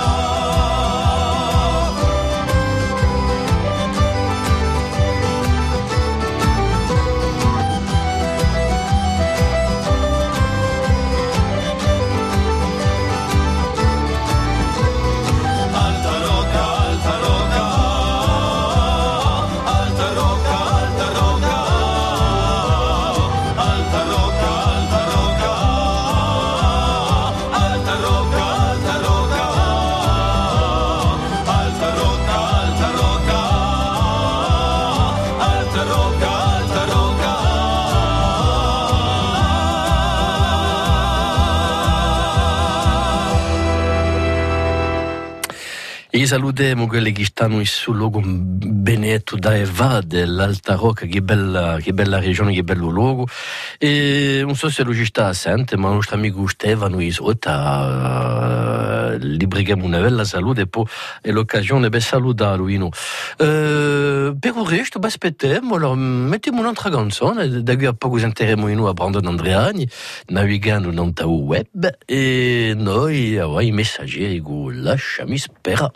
Speaker 2: E salutiamo quelli che stanno sul luogo benedetto da Eva dell'Alta Rocca, che bella, che bella regione, che bello luogo. E non so se lo ci sta assente, ma il nostro amico Stefano Isotta, uh, gli preghiamo una bella salute e poi è l'occasione per salutarlo. Uh, per il resto, aspettiamo, allora, mettiamo un'altra canzone, da qui a poco sentiremo in noi a Brandon Andreani, navigando nel web, e noi avrai i messaggeri che lasciami sperare.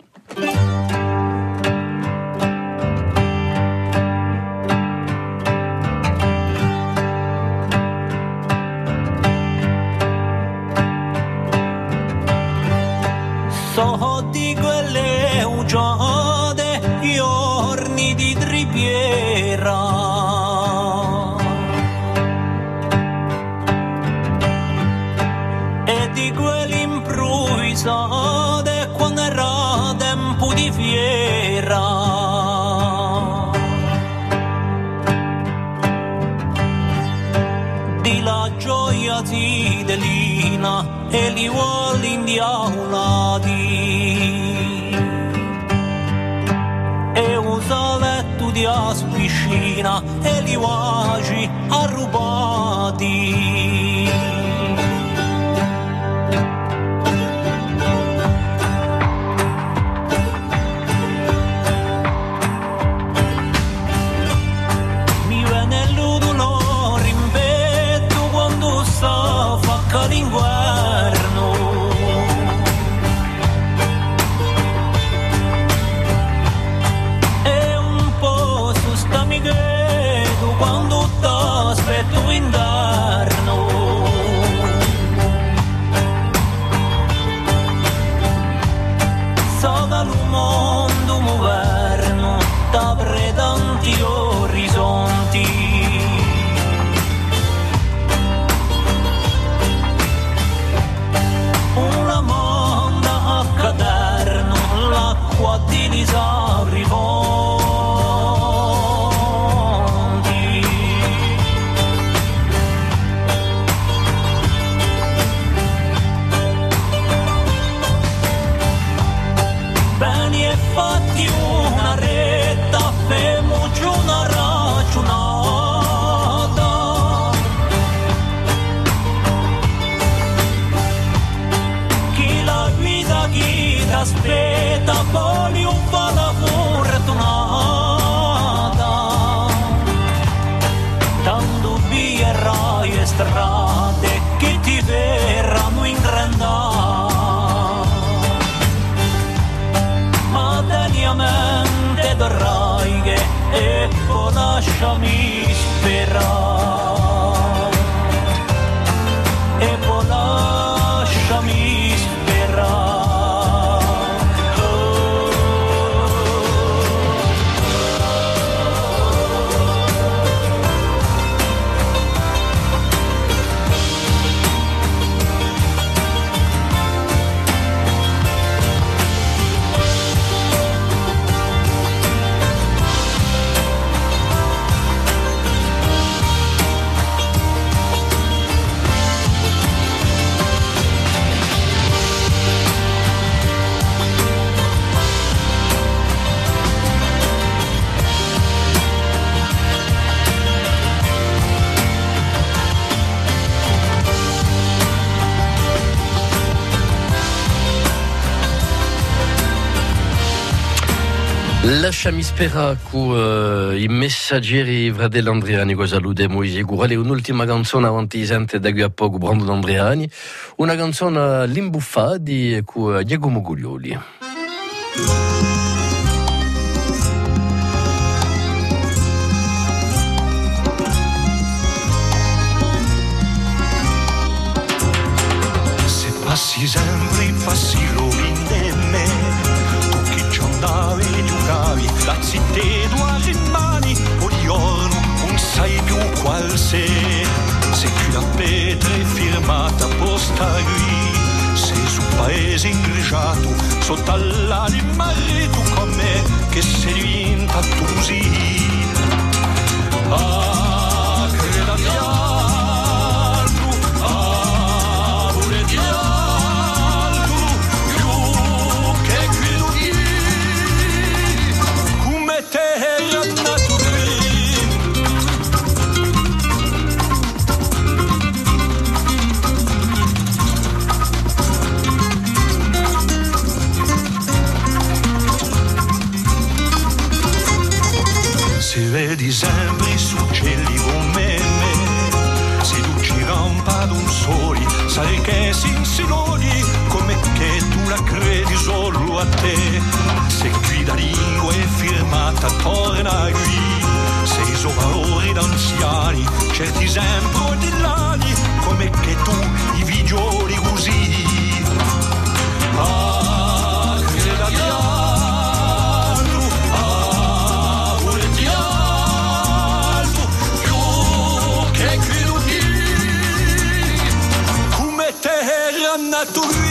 Speaker 16: So di quelle ugiade, giorni di tripiera, e di quelli improvvisate quando era tempo di fiera. Di la gioia tidelina e li uoli indiaulati, e un saletto di aspicina e li uaci arrubati. Mi viene l'udolore in petto quando sta facca d'inverno, e un po' su sta mi credo quando t'aspetto inverno. So dal mondo moderno t'apre tanti orizzonti, una monda a caderno, l'acqua di disabri fonti. Beni e fatti una retta, femoci una ragionata, chi la guida, chi t'aspetta, poi
Speaker 8: veramente dovrai che e poi lasciami sperare e poi lasciami sperare.
Speaker 2: Lasciami sperare che uh, i messaggeri Vradel Andreani cosa salutiamo e gurale un'ultima canzone avanti di sente da qui a poco Brandon Andreani, una canzone l'imbuffati con Diego Moguglioli.
Speaker 12: Se passi sempre passi l'orinde me, tu che ci andavi e giocavi, la zitte due rimani, o giorno non sai più qual sei. Se qui la pietra è firmata posta qui, sei sul paese ingrigiato, sotto all'anima tu con me, che sei diventa così. Ah, creda di altro, ah, vuole di altro, più che credo di, come te era nato qui. Se vedi sempre su cieli come me, se tu ci rampa ad un soli, sai che si insinodi come che tu la credi solo a te. Se qui da lingua è firmata torna qui, sei so valori d'anziani, certi sempre di lani, come che tu i vigioli così. Ah, creda di altro, ah, vuole di altro, più che credo di, come te era nato qui.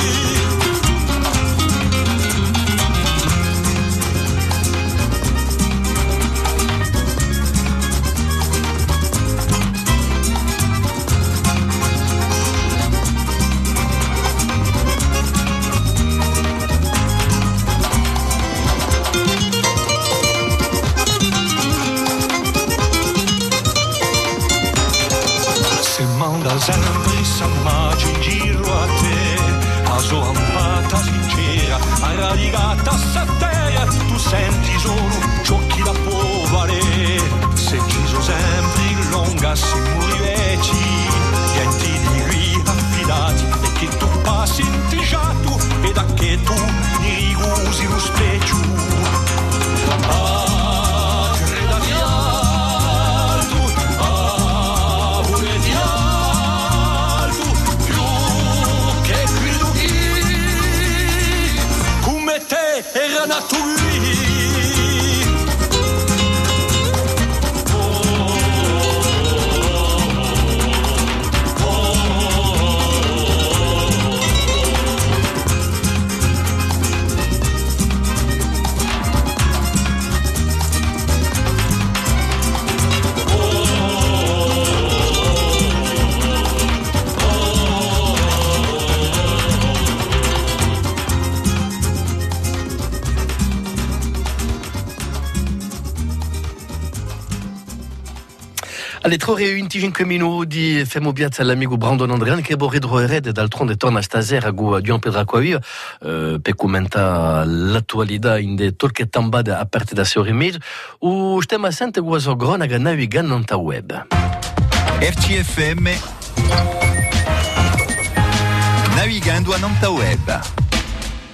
Speaker 12: Manda sempre s'ammaci in giro a te, a sua ampata sincera, a radicata a terra, tu senti solo ciò che la può valere. Se ci sono sempre in longa si muriveci, gente di qui affidati, e che tu passi intriciato, e da che tu ne ricusi lo specchio. Ah, creda di altro, ah, vuole di altro, più che credo di, come te era nato lui.
Speaker 2: Alle tre ore e venticinque minuti femo piazza all'amico Brandon Andreani che vorrei trovare d'altronde torna stasera con Gian Pedro Acquavia eh, per commentare l'attualità in de tolche tambade aperte da sei ore e mezzo o stiamo a sente quasi cronaca navigando nel web.
Speaker 1: R C F M navigando a nel web.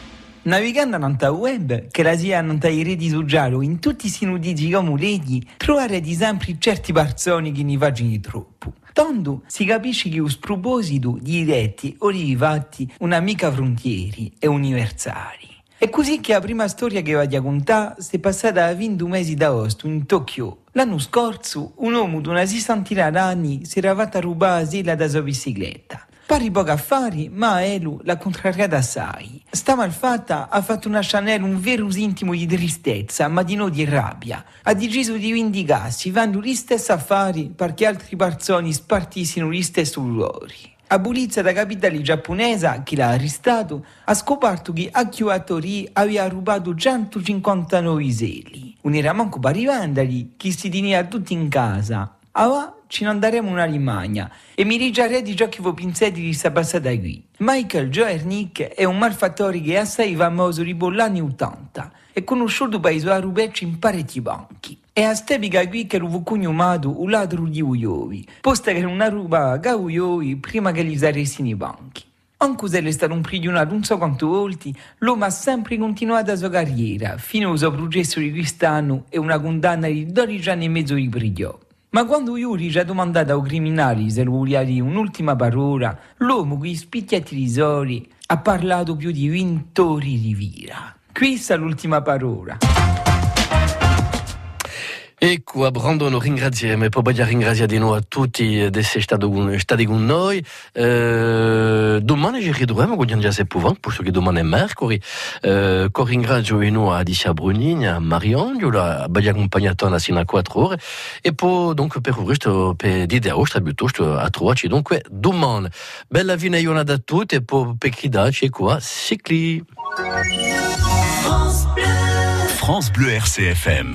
Speaker 18: navigando nanta web, che la sia nanta i reti sociali, in tutti i sinudigi come leghi, trovare di sempre certi barzoni che ne facciano di troppo. Tanto si capisce che lo sproposito di detti o di fatti una mica frontieri e universali. È così che la prima storia che voglio contare si è passata a venti mesi d'agosto in Tokyo. L'anno scorso un uomo di una sessantina d'anni si era fatto rubare la sella da sua bicicletta. Pari poco affari, ma Elu l'ha contrariata assai. Sta malfatta ha fatto una Chanel un vero intimo di tristezza, ma di non di rabbia. Ha deciso di vendicarsi, fanno gli stessi affari perché altri parzoni spartissero gli stessi dolori. A polizia da capitale giapponese, che l'ha arrestato, ha scoperto che a Kyoto-ri aveva rubato centocinquantanove seli. Non era manco per i vandali, che si teneva tutti in casa. Ora ci andremo in Alemagna e mi rigiarei di ciò che voi pensate di questa passata qui. Michael Joernick è un malfattore che è assai famoso dopo gli anni ottanta. È conosciuto per i suoi rubecci in parecchi banchi. E a stepica qui che lo cognomato un ladro di uiovi, posta che non ruba che uiovi prima che gli saressino i banchi. Anche se è stato un prigionato non so quante volte, l'uomo ha sempre continuato la sua carriera, fino al suo processo di quest'anno e una condanna di dodici anni e mezzo di prigione. Ma quando Yuri ci ha domandato ai criminali se voleva dire un'ultima parola, l'uomo con gli spicchietti risori ha parlato più di venti ore di vita. Questa è l'ultima parola.
Speaker 2: Ecco, a Brandon ringraziamo e poi voglio ringraziare di nuovo a tutti di essere stati con noi. Eh, domani ci ritroviamo con Giangia Seppuvant, posto che domani è mercoledì. Eh, con ringrazio di nuovo a Alicia Brunini, a Mariangiola, voglio accompagnare sino a quattro ore. E poi, donc, per questo, per l'idea vostra, piuttosto a trovarci. Dunque, domani, bella fine giornata a tutti e poi per chi daci qua, Sicli.
Speaker 1: France Bleu R C F M.